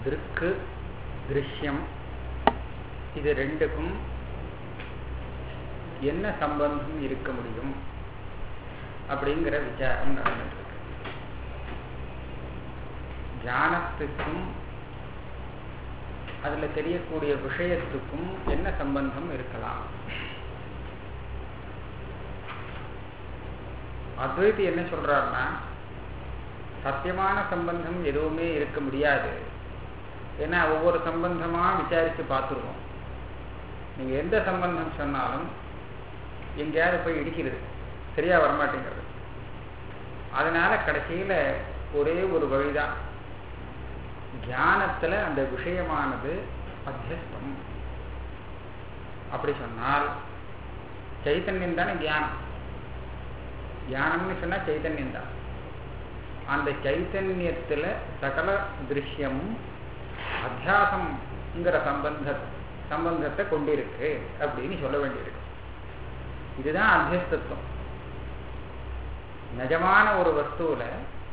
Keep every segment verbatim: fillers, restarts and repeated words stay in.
திருக்கு திருஷ்யம் இது ரெண்டுக்கும் என்ன சம்பந்தம் இருக்க முடியும் அப்படிங்கிற விசாரம் நடந்துட்டு இருக்கு. ஞானத்துக்கும் அதுல தெரியக்கூடிய விஷயத்துக்கும் என்ன சம்பந்தம் இருக்கலாம்? அத்வைதி என்ன சொல்றாருன்னா, சத்தியமான சம்பந்தம் எதுவுமே இருக்க முடியாது. ஏன்னா ஒவ்வொரு சம்பந்தமா விசாரிச்சு பார்த்துருவோம். நீங்க எந்த சம்பந்தம் சொன்னாலும் எங்கேயாவது போய் இடிக்கிறது, சரியா வரமாட்டேங்கிறது. அதனால கடைசியில ஒரே ஒரு வழிதான், ஞானத்துல அந்த விஷயமானது அத்தியஸ்தம். அப்படி சொன்னால் சைத்தன்யம் தானே ஞானம். ஞானம்னு சொன்னா சைத்தன்யம் தான். அந்த சைத்தன்யத்துல சகல திருஷ்யமும் அத்தியாசம்ங்கிற சம்பந்த சம்பந்தத்தை கொண்டிருக்கு அப்படின்னு சொல்ல வேண்டியிருக்கு. இதுதான் அத்தியஸ்தத்துவம். நிஜமான ஒரு வஸ்துவில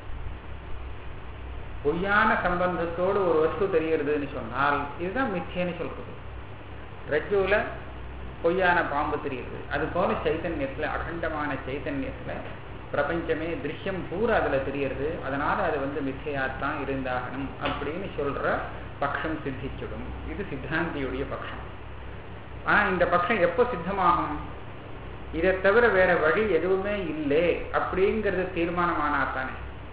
பொய்யான சம்பந்தத்தோடு ஒரு வஸ்து தெரிகிறதுன்னு சொன்னால் இதுதான் மிச்சேன்னு சொல்றது. ரஜ்ஜுல பொய்யான பாம்பு தெரிகிறது, அது போல சைத்தன்யத்துல அகண்டமான சைத்தன்யத்துல பிரபஞ்சமே திருஷ்யம் பூரா அதுல தெரிகிறது. அதனால அது வந்து மிச்சையாத்தான் இருந்தாகணும் அப்படின்னு சொல்ற பட்சம் சித்திச்சிடும். இது சித்தாந்தியுடைய பட்சம். ஆனா இந்த பட்சம் எப்போ சித்தமாகும்? இதை தவிர வேற வழி எதுவுமே இல்லை அப்படிங்கிறது தீர்மானமானாத்தானே.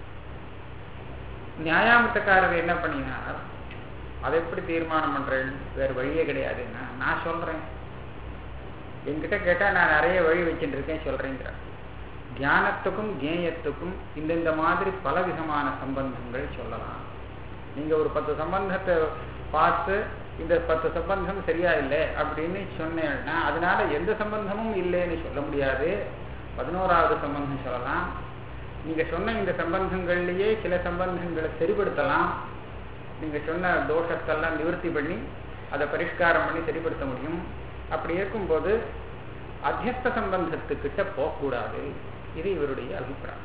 நியாயாமத்தக்காரர் என்ன பண்ணினார், அதை எப்படி தீர்மானம் பண்றேன்? வேற வழியே கிடையாதுன்னா நான் சொல்றேன், என்கிட்ட கேட்டா நான் நிறைய வழி வச்சுட்டு இருக்கேன் சொல்றேங்கிற. ஞானத்துக்கும் ஜேயத்துக்கும் இந்தந்த மாதிரி பல விதமான சம்பந்தங்கள் சொல்லலாம். நீங்க ஒரு பத்து சம்பந்தத்தை பார்த்து இந்த பத்து சம்பந்தம் சரியா இல்லை அப்படின்னு சொன்னேன்னா அதனால எந்த சம்பந்தமும் இல்லைன்னு சொல்ல முடியாது. பதினோராவது சம்பந்தம் சொல்லலாம். நீங்க சொன்ன இந்த சம்பந்தங்கள்லயே சில சம்பந்தங்களை சரிப்படுத்தலாம். நீங்க சொன்ன தோஷத்தெல்லாம் நிவர்த்தி பண்ணி அதை பரிஷ்காரம் பண்ணி சரிப்படுத்த முடியும். அப்படி இருக்கும்போது அத்தியஸ்த சம்பந்தத்துக்கிட்ட போகக்கூடாது. இது இவருடைய அபிப்பிராயம்.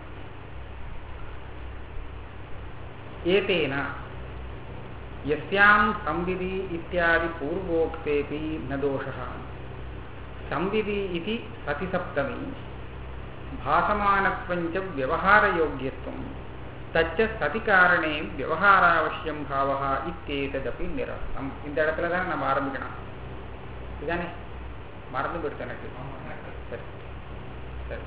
ஏதேனா யஸ்யாம் சம்விதி இத்தியாதி பூர்வோக்தேபி ந தோஷः சம்விதி இதி சதி சப்தமி பாசமானத்வஞ்ச விவகாரயோக்யத்வம் தச்ச சதி காரணே விவகாராவசியம் பாவः இத்தேததபி நிரஸ்தம். இந்த இடத்துல தான் நம்ம ஆரம்பிக்கணும். இதுதானே மறந்து போயிடுத்து எனக்கு. சரி சரி.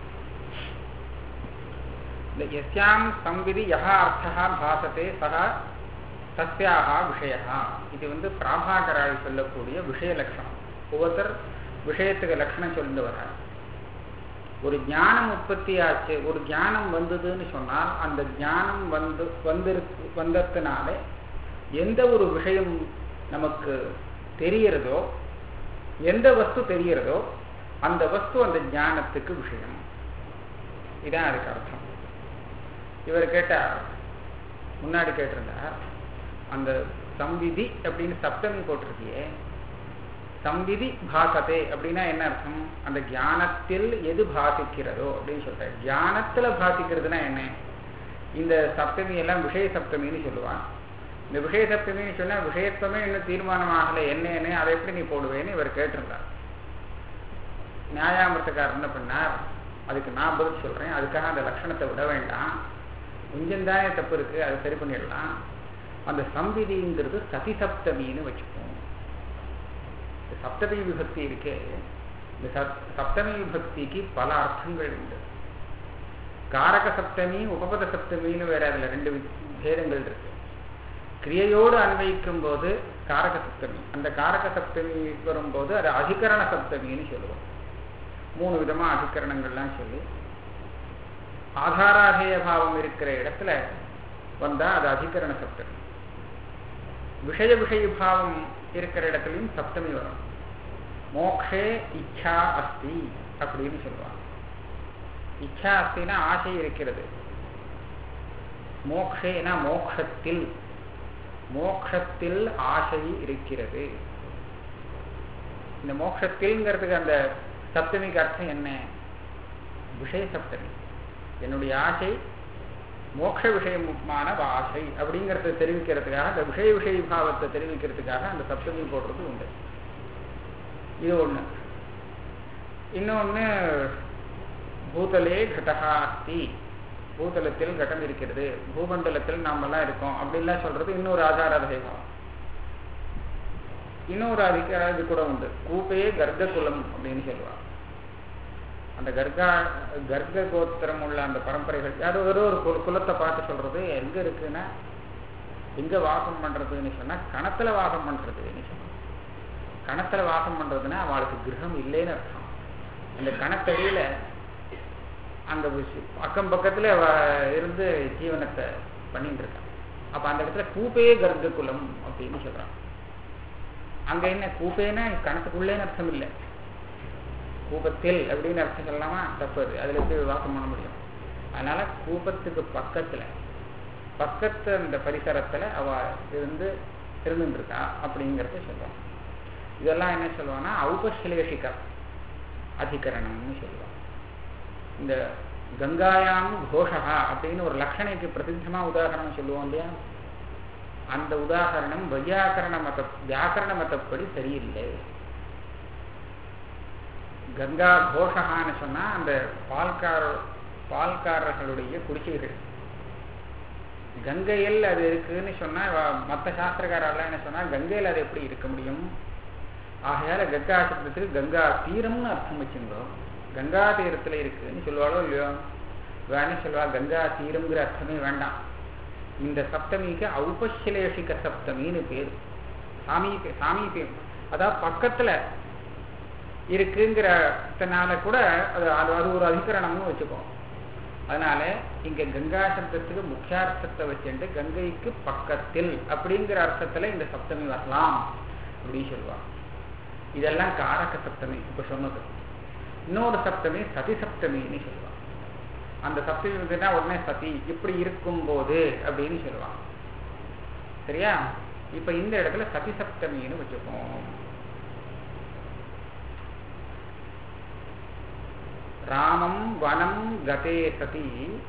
இந்த யஸ்யாம் சம்விதி யஹ அர்த்தः பாசத்தே சஹ தஸ்யாக விஷயா. இது வந்து பிராபாகரால் சொல்லக்கூடிய விஷய லட்சணம். ஒவ்வொருத்தர் விஷயத்துக்கு லட்சணம் சொல்லிட்டு வர. ஒரு ஞானம் உற்பத்தி ஆச்சு, ஒரு ஞானம் வந்ததுன்னு சொன்னால் அந்த ஞானம் வந்து வந்திருக்கு வந்ததுனால எந்த ஒரு விஷயம் நமக்கு தெரிகிறதோ, எந்த வஸ்து தெரிகிறதோ அந்த வஸ்து அந்த ஞானத்துக்கு விஷயம். இதான் அதுக்கு அர்த்தம். இவர் கேட்டார், முன்னாடி கேட்டிருந்தார், அந்த சம்விதி அப்படின்னு சப்தமி போட்டிருக்கியே, சம்விதி பாசத்தே அப்படின்னா என்ன அர்த்தம்? அந்த ஞானத்தில் எது பாசிக்கிறதோ அப்படின்னு சொல்றாரு. ஞானத்துல பாசிக்கிறதுனா என்ன? இந்த சப்தமி எல்லாம் விஷய சப்தமின்னு சொல்லுவான். இந்த விஷய சப்தமின்னு சொன்னா விஷயத்துவமே இன்னும் தீர்மானம் ஆகலை, என்னன்னு அதை எப்படி நீ போடுவேன்னு இவர் கேட்டிருந்தார். நியாயாமிரத்தக்காரர் என்ன பண்ணார், அதுக்கு நான் பதில் சொல்றேன். அதுக்காக அந்த லட்சணத்தை விட வேண்டாம், கொஞ்சம் தானே தப்பு இருக்கு, அதை சரி பண்ணிடலாம். அந்த சம்விதிங்கிறது சதி சப்தமின்னு வச்சுப்போம். இந்த சப்தமி விபக்தி இருக்கே, இந்த சப்தமி விபக்திக்கு பல அர்த்தங்கள் உண்டு. காரக சப்தமி உபபத சப்தமின்னு வேற அதுல ரெண்டு பேதங்கள் இருக்கு. கிரியையோடு அன்வயிக்கும் போது காரக சப்தமி, அந்த காரக சப்தமி வரும்போது அது அதிகரண சப்தமின்னு சொல்லுவோம். மூணு விதமா அதிகரணங்கள்லாம் சொல்லி ஆதாராதேய பாவம் இருக்கிற இடத்துல வந்தா அது அதிகரண சப்தமி. விஷய விஷய பாவம் இருக்கிற இடத்துலையும் சப்தமி வரும். மோக்ஷே இச்சா அஸ்தி அப்படின்னு சொல்லுவாங்க. இச்சா அஸ்தினா ஆசை இருக்கிறது, மோக்ஷேனா மோக்ஷத்தில், மோக்ஷத்தில் ஆசை இருக்கிறது. இந்த மோக்ஷத்தில்ங்கிறதுக்கு அந்த சப்தமிக்கு அர்த்தம் என்ன? விஷய சப்தமி. என்னுடைய ஆசை மோட்ச விஷயமான வாசை அப்படிங்கிறத தெரிவிக்கிறதுக்காக, அந்த விஷய விஷய பாவத்தை தெரிவிக்கிறதுக்காக அந்த சப்தமி போடுறது உண்டு. இது ஒண்ணு. இன்னொன்னு, பூதலே கடகா அஸ்தி, பூதலத்தில் கடம் இருக்கிறது, பூமண்டலத்தில் நாமெல்லாம் இருக்கோம் அப்படின்லாம் சொல்றது இன்னொரு ஆதாராதகை பாவம். இன்னொரு அதிக இது கூட உண்டு, கூப்பே கர்க்க குலம் அப்படின்னு சொல்லுவாங்க. அந்த கர்கா கர்க்க கோத்திரம் உள்ள அந்த பரம்பரைகள் யாரோ ஏதோ ஒரு குலத்தை பார்த்து சொல்றது எங்க இருக்குன்னா, எங்க வாசம் பண்றதுன்னு சொன்னா கணத்துல வாசம் பண்றதுன்னு சொன்னா, கணத்துல வாசம் பண்றதுன்னா அவளுக்கு கிரகம் இல்லைன்னு அர்த்தம். அந்த கணத்தடியில அந்த அக்கம் பக்கத்துல இருந்து ஜீவனத்தை பண்ணிட்டு இருக்கான். அப்ப அந்த இடத்துல கூப்பே கர்க்க குலம் அப்படின்னு சொல்றான். அங்க என்ன கூப்பேன்னா கணத்துக்குள்ளேன்னு அர்த்தம் இல்லை, கூபத்தில் அப்படின்னு அர்த்தம் சொல்லலாமா? தப்பு. அதுல எப்படி வாசம் பண்ண முடியும்? அதனால கூபத்துக்கு பக்கத்துல பக்கத்து அந்த பரிசரத்துல அவ இருந்து இருந்துட்டு இருக்கா அப்படிங்கிறத சொல்லுவான். இதெல்லாம் என்ன சொல்லுவான்னா ஔபஸ்லேஷிக அதிகரணம்னு சொல்லுவான். இந்த கங்காயாம் கோஷா அப்படின்னு ஒரு லட்சணைக்கு பிரசித்தமா உதாரணம் சொல்லுவோம் இல்லையா, அந்த உதாரணம் வையாக்கரண மத வியாக்கரண மதப்படி சரியில்லை. கங்கா கோஷகான்னு சொன்னா அந்த பால்கார பால்காரர்களுடைய குடிசைகள், கங்கையில் அது இருக்குன்னு சொன்னா மற்ற சாஸ்திரக்காரெல்லாம் என்ன சொன்னா கங்கையில் அது எப்படி இருக்க முடியும்? ஆகையால கங்கா சப்தத்துக்கு கங்கா தீரம்னு அர்த்தம் வச்சுருந்தோம். கங்கா தீரத்துல இருக்குன்னு சொல்லுவாளோ இல்லையோ, வேணும் சொல்லுவா கங்கா தீரம்ங்கிற அர்த்தமே வேண்டாம். இந்த சப்தமிக்கு ஔபஸ்லேஷிக சப்தமின்னு பேரு. சாமீப சாமீபியம், அதாவது பக்கத்துல இருக்குங்கிறதுனால கூட அது அது ஒரு அதிகரணம்னு வச்சுக்கோம். அதனால இங்க கங்கா சப்தத்துக்கு முக்கியார்த்தத்தை வச்சுட்டு கங்கைக்கு பக்கத்தில் அப்படிங்கிற அர்த்தத்துல இந்த சப்தமி வரலாம் அப்படின்னு சொல்லுவாங்க. இதெல்லாம் காரக சப்தமி இப்ப சொன்னது. இன்னொரு சப்தமி சதி சப்தமின்னு சொல்லுவாங்க. அந்த சப்தமி வந்துன்னா உடனே சதி இப்படி இருக்கும் போது அப்படின்னு சொல்லுவாங்க. சரியா? இப்ப இந்த இடத்துல சதி சப்தமின்னு வச்சுப்போம். ராமம் வனம் கதே சதி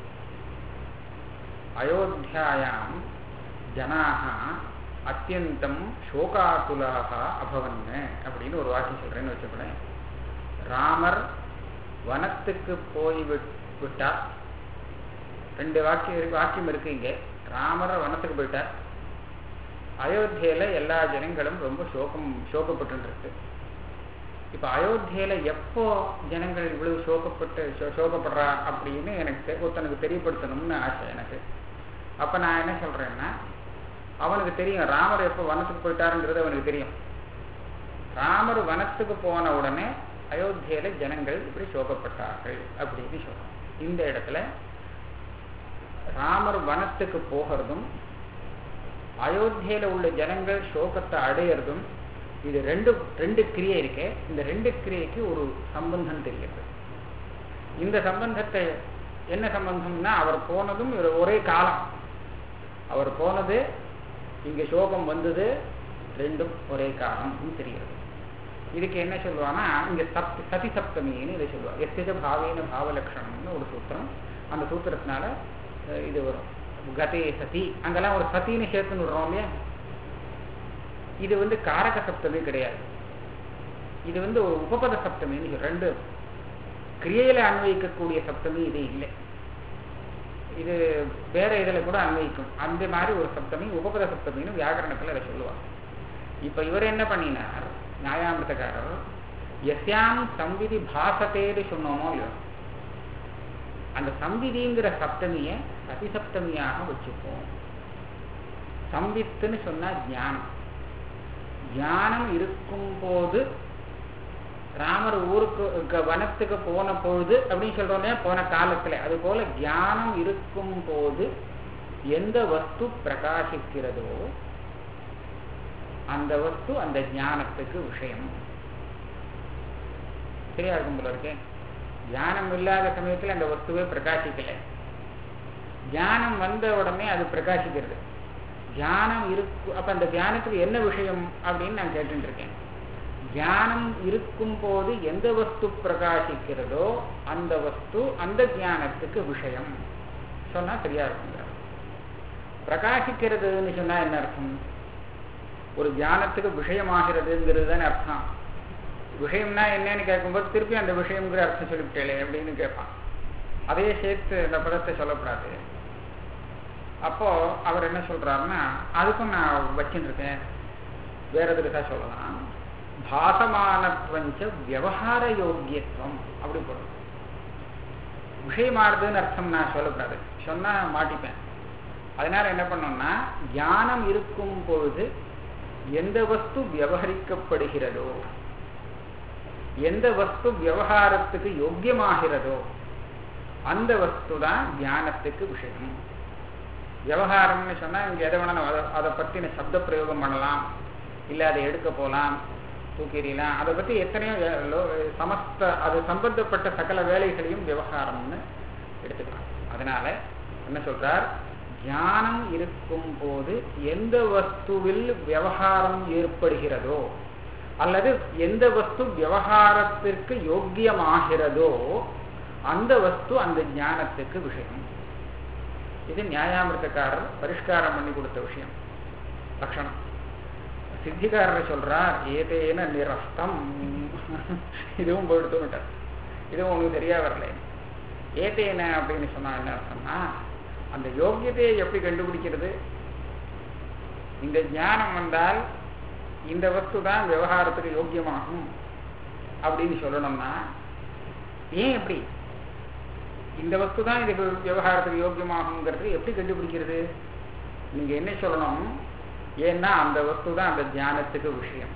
அயோத்தியாயாம் ஜனாஹ அத்தியந்தம் சோகாகுலாக அபவன் அப்படின்னு ஒரு வாக்கியம் சொல்றேன்னு வச்சுக்கோங்க. ராமர் வனத்துக்கு போய் விட்டார். ரெண்டு வாக்கியம் வாக்கியம் இருக்கு இங்க. ராமர் வனத்துக்கு போயிட்டார். அயோத்தியில எல்லா ஜனங்களும் ரொம்ப சோகம் சோகப்பட்டு இருக்கு. இப்ப அயோத்தியில எப்போ ஜனங்கள் இவ்வளவு சோகப்பட்டு சோகப்படுறா அப்படின்னு எனக்கு ஒருத்தனுக்கு தெரியப்படுத்தணும்னு ஆசை எனக்கு. அப்ப நான் என்ன சொல்றேன்னா, அவனுக்கு தெரியும் ராமர் எப்போ வனத்துக்கு போயிட்டாருங்கிறது அவனுக்கு தெரியும். ராமர் வனத்துக்கு போன உடனே அயோத்தியில ஜனங்கள் இப்படி சோகப்பட்டார்கள் அப்படின்னு சொல்றோம். இந்த இடத்துல ராமர் வனத்துக்கு போகிறதும் அயோத்தியில உள்ள ஜனங்கள் சோகத்தை அடையிறதும், இது ரெண்டு ரெண்டு கிரியை இருக்கு. இந்த ரெண்டு கிரியைக்கு ஒரு சம்பந்தம் தெரிகிறது. இந்த சம்பந்தத்தை என்ன சம்பந்தம்னா, அவர் போனதும் ஒரே காலம், அவர் போனது இங்க சோகம் வந்தது, ரெண்டும் ஒரே காலம் தெரிகிறது. இதுக்கு என்ன சொல்லுவாங்கன்னா இங்க சப்தி சதி சப்தமின்னு இதை சொல்லுவாங்க. எஸ்திஜ பாவேன பாவலட்சணம்னு ஒரு சூத்திரம். அந்த சூத்திரத்தினால இது வரும். கதே சதி, அங்கெல்லாம் ஒரு சத்தின்னு சேர்த்துன்னு விடுறோம் இல்லையா. இது வந்து காரக சப்தமே கிடையாது, இது வந்து ஒரு உபபத சப்தமின்னு ரெண்டு கிரியையில அன்வயிக்கக்கூடிய சப்தமி இது இல்லை. இது வேற இதுல கூட அன்வயிக்கும். அந்த மாதிரி ஒரு சப்தமி உபபத சப்தமின்னு வியாக்கரணத்துல அதை சொல்லுவாங்க. இப்ப இவர் என்ன பண்ணினார், நியாயாமிருத்தக்காரர், எஸ்யாம் சம்விதி பாசத்தேன்னு சொன்னோமோ இல்லையோ, அந்த சம்விதிங்கிற சப்தமிய சதி சப்தமியாக வச்சுப்போம். சம்வித்துன்னு சொன்னா ஞானம். ஞானம் இருக்கும் போது ராமர் ஊருக்கு வனத்துக்கு போன பொழுது அப்படின்னு சொல்றோம், போன காலத்துல. அது போல ஞானம் இருக்கும் போது எந்த வஸ்து பிரகாசிக்கிறதோ அந்த வஸ்து அந்த ஞானத்துக்கு விஷயம். சரியா இருக்கும் போல இருக்கேன். ஞானம் இல்லாத சமயத்துல அந்த வஸ்துவே பிரகாசிக்கல, ஞானம் வந்த உடனே அது பிரகாசிக்கிறது. தியானம் இருக்கு. அப்ப அந்த தியானத்துக்கு என்ன விஷயம் அப்படின்னு நான் கேட்டு இருக்கேன். தியானம் இருக்கும் போது எந்த வஸ்து பிரகாசிக்கிறதோ அந்த வஸ்து அந்த தியானத்துக்கு விஷயம். சொன்னா சரியா இருக்குங்க. பிரகாசிக்கிறதுன்னு சொன்னா என்ன அர்த்தம்? ஒரு ஞானத்துக்கு விஷயமாகிறதுங்கிறது தானே அர்த்தம். விஷயம்னா என்னன்னு கேட்கும்போது திருப்பி அந்த விஷயங்கிற அர்த்தம் சொல்லிவிட்டேளே அப்படின்னு கேட்பான். அதே சேர்த்து அந்த பதத்தை சொல்லக்கூடாது. அப்போ அவர் என்ன சொல்றாருன்னா, அதுக்கும் நான் வச்சுட்டு இருக்கேன், வேற எதுக்கா சொல்லலாம், பாசமானத்வஞ்ச விவகார யோக்கியத்துவம் அப்படி போடும். விஷயமானதுன்னு அர்த்தம் நான் சொல்லக்கூடாது, சொன்னா மாட்டிப்பேன். அதனால என்ன பண்ணோம்னா, ஞானம் இருக்கும் பொழுது எந்த வஸ்து விவகரிக்கப்படுகிறதோ, எந்த வஸ்து விவகாரத்துக்கு யோக்கியமாகிறதோ அந்த வஸ்து தான் ஞானத்துக்கு விஷயம். விவகாரம்னு சொன்னா இங்க எதை வேணாலும் அதை பற்றின சப்த பிரயோகம் பண்ணலாம், இல்லை அதை எடுக்க போகலாம், தூக்கிடலாம், அதை பற்றி எத்தனையோ சமஸ்த அது சம்பந்தப்பட்ட சகல வேலைகளையும் விவகாரம்னு எடுத்துக்கலாம். அதனால என்ன சொல்றார், ஞானம் இருக்கும் போது எந்த வஸ்துவில் விவகாரம் ஏற்படுகிறதோ அல்லது எந்த வஸ்து விவகாரத்திற்கு யோக்கியமாகிறதோ அந்த வஸ்து அந்த ஞானத்துக்கு விஷயம். இது நியாயாமிருத்தக்காரர் பரிஷ்காரம் பண்ணி கொடுத்த விஷயம், லட்சணம். சித்திகாரர் சொல்றார், ஏதேன நிரஸ்தம். இதுவும் போயிட்டு விட்டார், இதுவும் உங்களுக்கு சரியா வரல. ஏதேன அப்படின்னு சொன்னா என்ன அர்த்தம்னா, அந்த யோக்கியத்தையை எப்படி கண்டுபிடிக்கிறது? இந்த ஞானம் வந்தால் இந்த வஸ்து தான் விவகாரத்துக்கு யோக்கியமாகும் அப்படின்னு சொல்லணும்னா, ஏன் எப்படி இந்த வஸ்து தான் இதுக்கு விவகாரத்துக்கு யோக்கியமாகுங்கிறது எப்படி கண்டுபிடிக்கிறது? நீங்க என்ன சொல்லணும், ஏன்னா அந்த வஸ்து தான் அந்த ஞானத்துக்கு விஷயம்.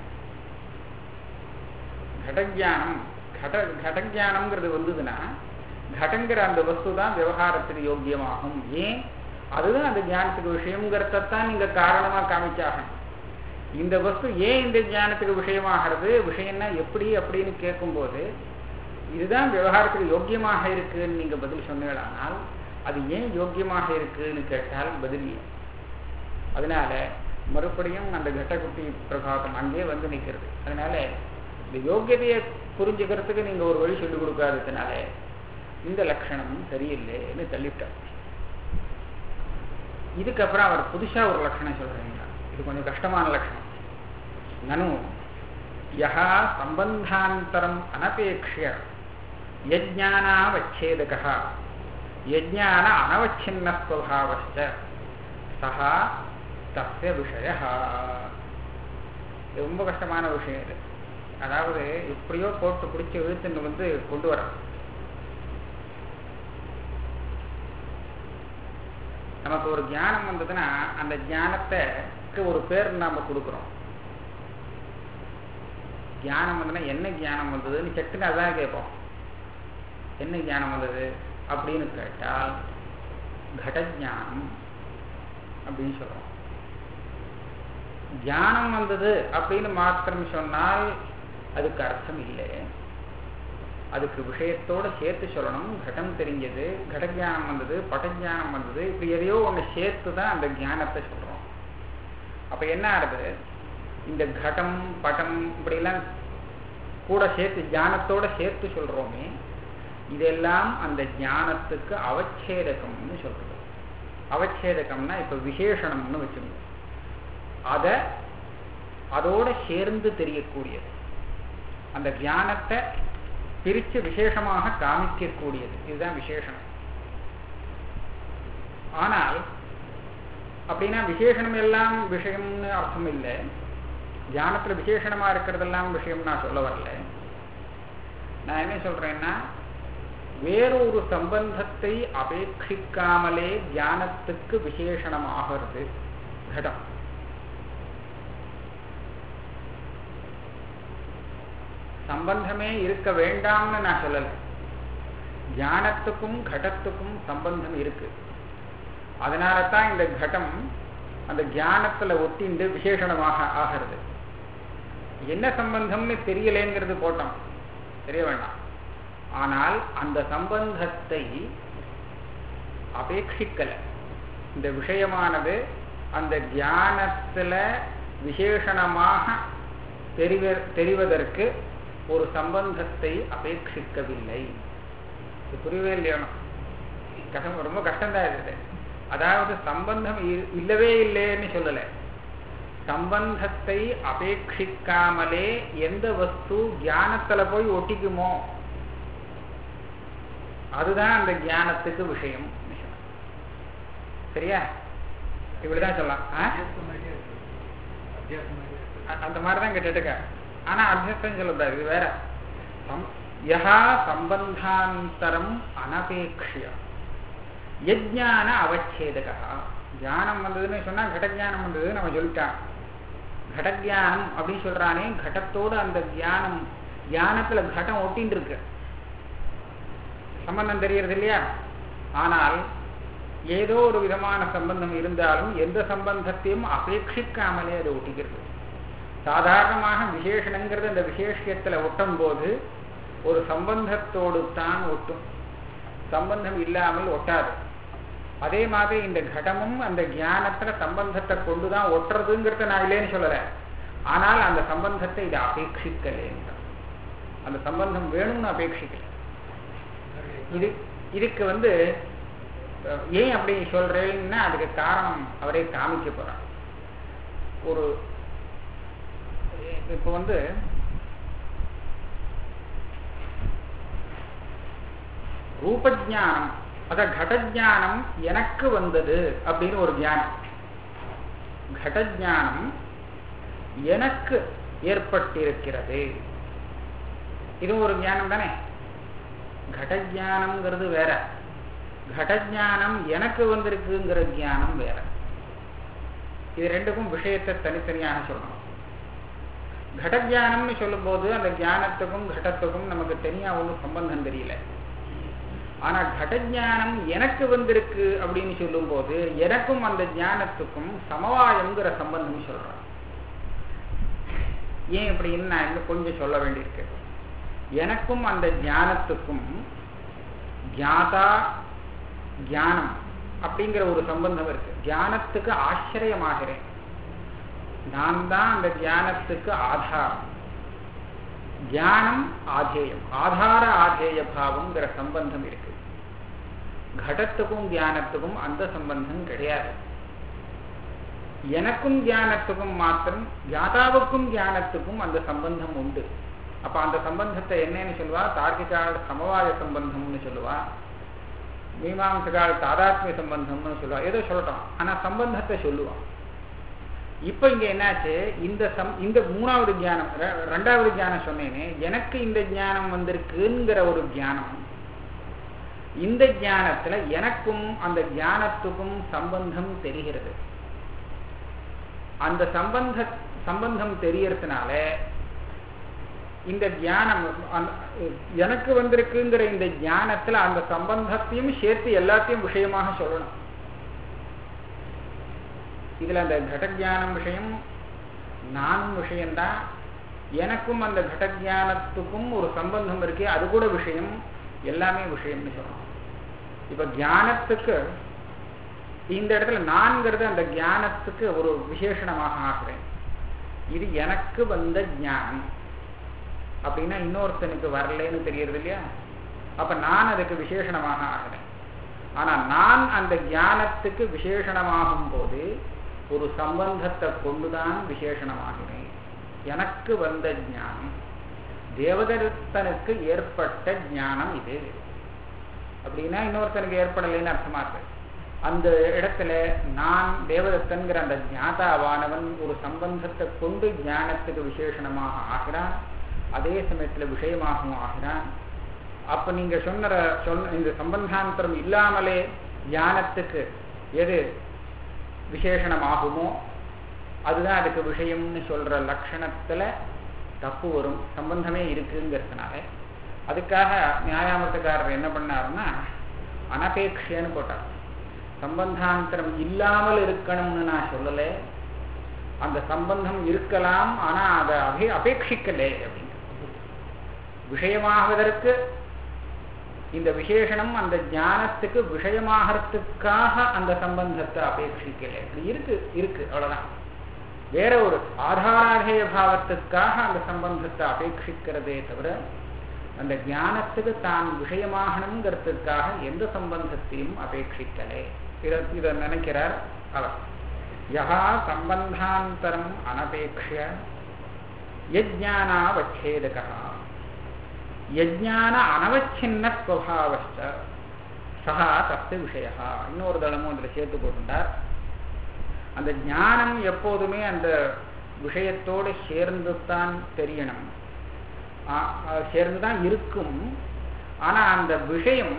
கடஜானம் கட கடஜானம்ங்கிறது வந்ததுன்னா, கடங்கிற அந்த வஸ்து தான் விவகாரத்துக்கு யோக்கியமாகும். ஏன்? அதுதான் அந்த ஞானத்துக்கு விஷயங்கிறதான் நீங்க காரணமா காமிச்சாகணும். இந்த வஸ்து ஏன் இந்த ஞானத்துக்கு விஷயமாகிறது, விஷயம்னா எப்படி அப்படின்னு கேட்கும்போது இதுதான் விவகாரத்துக்கு யோக்கியமாக இருக்குன்னு நீங்க பதில் சொன்னீங்களானால், அது ஏன் யோக்கியமாக இருக்குன்னு கேட்டால் பதில். அதனால மறுபடியும் அந்த கட்டக்குட்டி பிரபாகம் அங்கே வந்து நிற்கிறது. அதனால இந்த யோக்கியதையை புரிஞ்சுக்கிறதுக்கு நீங்க ஒரு வழி சொல்லிக் கொடுக்காததுனால இந்த லட்சணம் சரியில்லைன்னு தள்ளிவிட்டார். இதுக்கப்புறம் அவர் புதுசா ஒரு லட்சணம் சொல்றீங்க, இது கொஞ்சம் கஷ்டமான லட்சணம். நனு யஹா சம்பந்தாந்தரம் அனபேக்ஷ்ய யஜ்ஞானாவச்சேதகா யஜ்ஞான அனவச்சின்னஸ்வபாவஸ்ச சஹா தஸ்ய விஷயः. ரொம்ப கஷ்டமான விஷயம் இது. அதாவது எப்படியோ போட்டு பிடிச்சி இழுத்துன்னு வந்து கொண்டு வர, நமக்கு ஒரு ஞானம் வந்ததுன்னா அந்த ஞானத்துக்கு ஒரு பேர் நாம கொடுக்குறோம். ஞானம் வந்ததுன்னா என்ன ஞானம் வந்ததுன்னு சட்டுன்னு அதான் கேட்போம். என்ன ஞானம் வந்தது அப்படின்னு கேட்டால் கடஜானம் அப்படின்னு சொல்றோம். ஞானம் வந்தது அப்படின்னு மாத்திரம் சொன்னால் அதுக்கு அர்த்தம் இல்லை, அதுக்கு விஷயத்தோட சேர்த்து சொல்லணும். கடம் தெரிஞ்சது, கடஜானம் வந்தது, பட்டஜானம் வந்தது, இப்படி எதையோ ஒன்று சேர்த்து தான் அந்த ஞானத்தை சொல்றோம். அப்ப என்ன ஆகுது, இந்த கடம் பட்டம் இப்படிலாம் கூட சேர்த்து ஞானத்தோட சேர்த்து சொல்றோமே, இதெல்லாம் அந்த ஞானத்துக்கு அவச்சேதகம்னு சொல்றது. அவச்சேதகம்னா இப்ப விசேஷணம்னு வச்சுக்கணும், அத அதோட சேர்ந்து தெரியக்கூடியது, அந்த ஞானத்தை பிரிச்சு விசேஷமாக காமிக்கக்கூடியது, இதுதான் விசேஷணம். ஆனால் அப்படின்னா விசேஷணம் எல்லாம் விஷயம்னு அர்த்தம் இல்லை. ஞானத்துல விசேஷணமா இருக்கிறதெல்லாம் விஷயம் நான் சொல்ல வரல. நான் என்ன சொல்றேன்னா, வேறொரு சம்பந்தத்தை அபேட்சிக்காமலே ஞானத்துக்கு விசேஷணமாகிறது கடம். சம்பந்தமே இருக்க வேண்டாம்னு நான் சொல்லலை. ஞானத்துக்கும் கடத்துக்கும் சம்பந்தம் இருக்கு. அதனால தான் இந்த கடம் அந்த ஞானத்துல ஒட்டிண்டு விசேஷணமாக ஆகிறது. என்ன சம்பந்தம்னு தெரியலேங்கிறது போட்டோம், தெரிய வேண்டாம். ஆனால் அந்த சம்பந்தத்தை அபேட்சிக்கல. இந்த விஷயமானது அந்த ஞானத்துல விசேஷணமாக தெரிவ தெரிவதற்கு ஒரு சம்பந்தத்தை அபேட்சிக்கவில்லை. இது புரியவே இல்லையா? கஷ்டம், ரொம்ப கஷ்டம்தான் இது. அதாவது சம்பந்தம் இல்லவே இல்லைன்னு சொல்லலை, சம்பந்தத்தை அபேட்சிக்காமலே எந்த வஸ்து ஞானத்துல போய் ஒட்டிக்குமோ அதுதான் அந்த ஞானத்துக்கு விஷயம். சரியா? இப்படிதான் சொல்லலாம். அந்த மாதிரிதான் கேட்டுக்க. ஆனா அத்தியஸ்தம் சொல்லக்கூடாது, இது வேற. யஹா சம்பந்தாந்தரம் அனபேக்ஷிய யஜ்ஞான அவச்சேதகா. ஞானம் வந்ததுன்னு சொன்னா கடஜானம் வந்தது நம்ம சொல்லிட்டான். கடஜானம் அப்படின்னு சொல்றானே, கடத்தோடு அந்த தியானம், தியானத்துல கடம் ஒட்டின்னு இருக்கு, சம்பந்தம் தெரியறது இல்லையா? ஆனால் ஏதோ ஒரு விதமான சம்பந்தம் இருந்தாலும் எந்த சம்பந்தத்தையும் அபேட்சிக்காமலே அது ஒட்டிக்கிறது. சாதாரணமாக விசேஷணங்கிறது அந்த விசேஷத்துல ஒட்டும் போது ஒரு சம்பந்தத்தோடு தான் ஒட்டும், சம்பந்தம் இல்லாமல் ஒட்டாது. அதே மாதிரி இந்த கடமும் அந்த ஞானத்துல சம்பந்தத்தை கொண்டுதான் ஒட்டுறதுங்கிறத நான் இல்லைன்னு சொல்லலை. ஆனால் அந்த சம்பந்தத்தை இதை அபேட்சிக்கலேன்னு, அந்த சம்பந்தம் வேணும்னு அபேட்சிக்கல. இது இதுக்கு வந்து ஏன் அப்படி சொல்றேன்னா அதுக்கு காரணம் அவரே காமிக்க போறார். ஒரு இப்போ வந்து ரூபஜானம், அத கடஜானம் எனக்கு வந்தது அப்படின்னு ஒரு ஞானம், கடஜானம் எனக்கு ஏற்பட்டிருக்கிறது, இது ஒரு ஞானம் தானே. கடஜானம்ங்கிறது வேற, கடஜானம் எனக்கு வந்திருக்குங்கிற ஞானம் வேற. இது ரெண்டுக்கும் விஷயத்தை தனித்தனியாக சொல்லணும். கடஜானம்னு சொல்லும் போது அந்த ஞானத்துக்கும் கடத்துக்கும் நமக்கு தனியா ஒன்றும் சம்பந்தம் தெரியல. ஆனா கடஜானம் எனக்கு வந்திருக்கு அப்படின்னு சொல்லும் போது எனக்கும் அந்த ஞானத்துக்கும் சமவாயம்ங்கிற சம்பந்தம் சொல்றான். ஏன் இப்படின்னு நான் இன்னும் கொஞ்சம் சொல்ல வேண்டியிருக்கு. எனக்கும் அந்த ஞானத்துக்கும் ஞாதா ஞானம் அப்படிங்கிற ஒரு சம்பந்தம் இருக்கு. ஞானத்துக்கு ஆசிரியமாகிறேன், நான் தான் அந்த ஞானத்துக்கு ஆதாரம். ஞானம் ஆதேயம், ஆதார ஆதேய பாவம்ங்கிற சம்பந்தம் இருக்கு. கடத்துக்கும் ஞானத்துக்கும் அந்த சம்பந்தம் கிடையாது. எனக்கும் ஞானத்துக்கும் மாத்திரம், ஞாதாவுக்கும் ஞானத்துக்கும் அந்த சம்பந்தம் உண்டு. அப்ப அந்த சம்பந்தத்தை என்னன்னு சொல்லுவா? தார்க்கிகால் சமவாய சம்பந்தம்னு சொல்லுவா, மீமாம்சகால் தாதாத்மிய சம்பந்தம்னு சொல்லுவா, ஏதோ சொல்லட்டும். ஆனா சம்பந்தத்தை சொல்லுவான். இப்ப இங்க என்னாச்சு, இந்த சம் இந்த மூணாவது ஞானம், ரெண்டாவது ஞானம் சொன்னேனே, எனக்கு இந்த ஞானம் வந்திருக்குங்கிற ஒரு ஞானம், இந்த ஞானத்துல எனக்கும் அந்த ஞானத்துக்கும் சம்பந்தம் தெரிகிறது. அந்த சம்பந்த சம்பந்தம் தெரியறதுனால இந்த ஞானம் எனக்கு வந்திருக்குங்கிற இந்த ஞானத்துல அந்த சம்பந்தத்தையும் சேர்த்து எல்லாத்தையும் விஷயமாக சொல்லணும். இதுல அந்த கடஜானம் விஷயம், நானும் விஷயம்தான். எனக்கும் அந்த கடஜானத்துக்கும் ஒரு சம்பந்தம் இருக்கு, அது கூட விஷயம், எல்லாமே விஷயம்னு சொல்லணும். இப்ப ஞானத்துக்கு இந்த இடத்துல நான்கிறது அந்த ஞானத்துக்கு ஒரு விசேஷணமாக ஆகிறேன். இது எனக்கு வந்த ஞானம் அப்படின்னா இன்னொருத்தனுக்கு வரலன்னு தெரியறது இல்லையா? அப்ப நான் அதுக்கு விசேஷணமாக ஆகிறேன். ஆனா நான் அந்த ஞானத்துக்கு விசேஷணமாகும் போது ஒரு சம்பந்தத்தை கொண்டுதான் விசேஷணமாகிறேன். எனக்கு வந்த ஞானம் தேவதத்தனுக்கு ஏற்பட்ட ஞானம் இது அப்படின்னா இன்னொருத்தனுக்கு ஏற்படலைன்னு அர்த்தமா இருக்கு. அந்த இடத்துல நான் தேவதத்தன்கிற அந்த ஞாதாவானவன் ஒரு சம்பந்தத்தை கொண்டு ஞானத்துக்கு விசேஷணமாக ஆகிறான், அதே சமயத்துல விஷயமாகவும் ஆகிறான். அப்ப நீங்க சொன்ன சொன்ன இந்த சம்பந்தாந்தரம் இல்லாமலே ஞானத்துக்கு எது விசேஷணமாகுமோ அதுதான் அதுக்கு விஷயம்னு சொல்ற லட்சணத்துல தப்பு வரும். சம்பந்தமே இருக்குங்கிறதுனால அதுக்காக நியாயாமத்துக்காரர் என்ன பண்ணாருன்னா அனபேட்சியன்னு போட்டார். சம்பந்தாந்தரம் இல்லாமல் இருக்கணும்னு நான் சொல்லலை, அந்த சம்பந்தம் இருக்கலாம், ஆனா அதை அபே அபேட்சிக்கலே அப்படின்னு. விஷயமாகுவதற்கு இந்த விசேஷனம் அந்த ஞானத்துக்கு விஷயமாகறதுக்காக அந்த சம்பந்தத்தை அபேட்சிக்கல. இப்படி இருக்கு இருக்கு அவ்வளவுதான். வேற ஒரு ஆதாராதேய பாவத்துக்காக அந்த சம்பந்தத்தை அபேட்சிக்கிறதே தவிர அந்த ஞானத்துக்கு தான் விஷயமாகணுங்கிறதுக்காக எந்த சம்பந்தத்தையும் அபேட்சிக்கலே. இதை இதை நினைக்கிறார் அவர். யஹா சம்பந்தாந்தரம் அனபேக்ஷ்ய யஜ்ஞானாவச்சேதகா யஜ்ஞான அனவச்சின்ன ஸ்வபாவஸ்ச சஹா தஸ்ய விஷயா. இன்னொரு தளமும் அதில் சேர்த்து போட்டுட்டார். அந்த ஞானம் எப்போதுமே அந்த விஷயத்தோடு சேர்ந்துதான் தெரியணும், சேர்ந்துதான் இருக்கும். ஆனா அந்த விஷயம்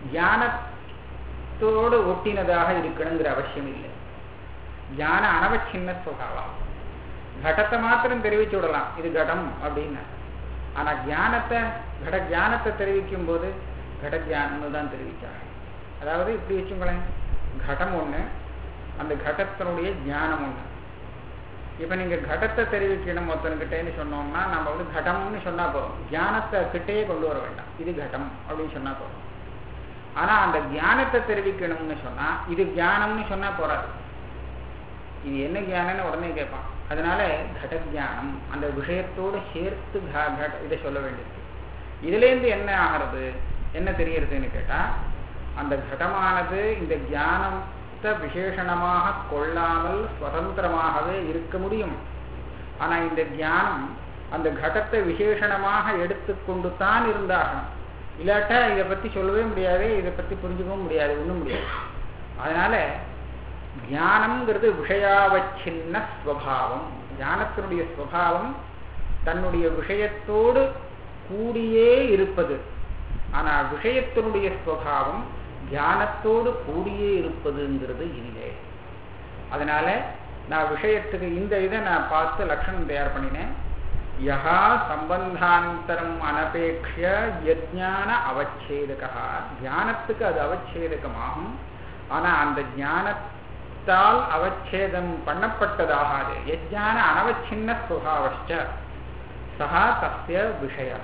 ஞானத்தோடு ஒட்டினதாக இருக்கணுங்கிற அவசியம் இல்லை. ஞான அனவச்சின்ன சுபாவம். கடத்தை மாத்திரம் தெரிவிச்சு விடலாம், இது கடம் அப்படின்னு. ஆனா ஞானத்தை கட ஞானத்தை தெரிவிக்கும் போது கட ஞானம்னு தான் தெரிவிச்சாங்க. அதாவது இப்படி வச்சுங்களேன், கடம் ஒண்ணு, அந்த கடத்தினுடைய ஞானம் ஒண்ணு. இப்ப நீங்க கடத்தை தெரிவிக்கணும் ஒருத்தனுக்கிட்டேன்னு சொன்னோம்னா நம்ம வந்து கடம்னு சொன்னா போதும், ஞானத்தை கிட்டேயே கொண்டு வர வேண்டாம், இது கடம் அப்படின்னு சொன்னா போதும். ஆனா அந்த ஞானத்தை தெரிவிக்கணும்னு சொன்னா இது ஞானம்னு சொன்னா போறாது, இது என்ன ஞானம்னு உடனே கேட்பான். அதனால கட ஞானம் அந்த விஷயத்தோடு சேர்த்து இதை சொல்ல வேண்டியிருக்கு. இதுல இருந்து என்ன ஆகிறது, என்ன தெரியறதுன்னு கேட்டா, அந்த கடமானது இந்த ஞானத்தை விசேஷணமாக கொள்ளாமல் சுதந்திரமாகவே இருக்க முடியும். ஆனா இந்த ஞானம் அந்த கடத்தை விசேஷணமாக எடுத்துக்கொண்டு தான் இருந்தாகணும். இல்லாட்டா இதை பத்தி சொல்லவே முடியாது, இதை பத்தி புரிஞ்சுக்கவும் முடியாது, ஒண்ணும் முடியாது. அதனால ஞானம்ங்கிறது விஷயாவச்சின்ன ஸ்வபாவம். ஞானத்தினுடைய ஸ்வபாவம் தன்னுடைய விஷயத்தோடு கூடியே இருப்பது. ஆனா விஷயத்தினுடைய ஸ்வபாவம் ஞானத்தோடு கூடியே இருப்பதுங்கிறது இல்லை. அதனால நான் விஷயத்துக்கு இந்த இதை நான் பார்த்து லட்சணம் தயார் பண்ணினேன். யஹா சம்பந்தாந்தரம் அனபேக்ஷ்ய யஜ்ஞான அவச்சேதகா. ஞானத்துக்கு அது அவச்சேதகமாகும். ஆனா அந்த ஞானத்தால் அவச்சேதம் பண்ணப்பட்டதாகாது. யஜ்ஞான அனவச்சின்ன சுபாவஸ்ச சஹா தஸ்ய விஷயா.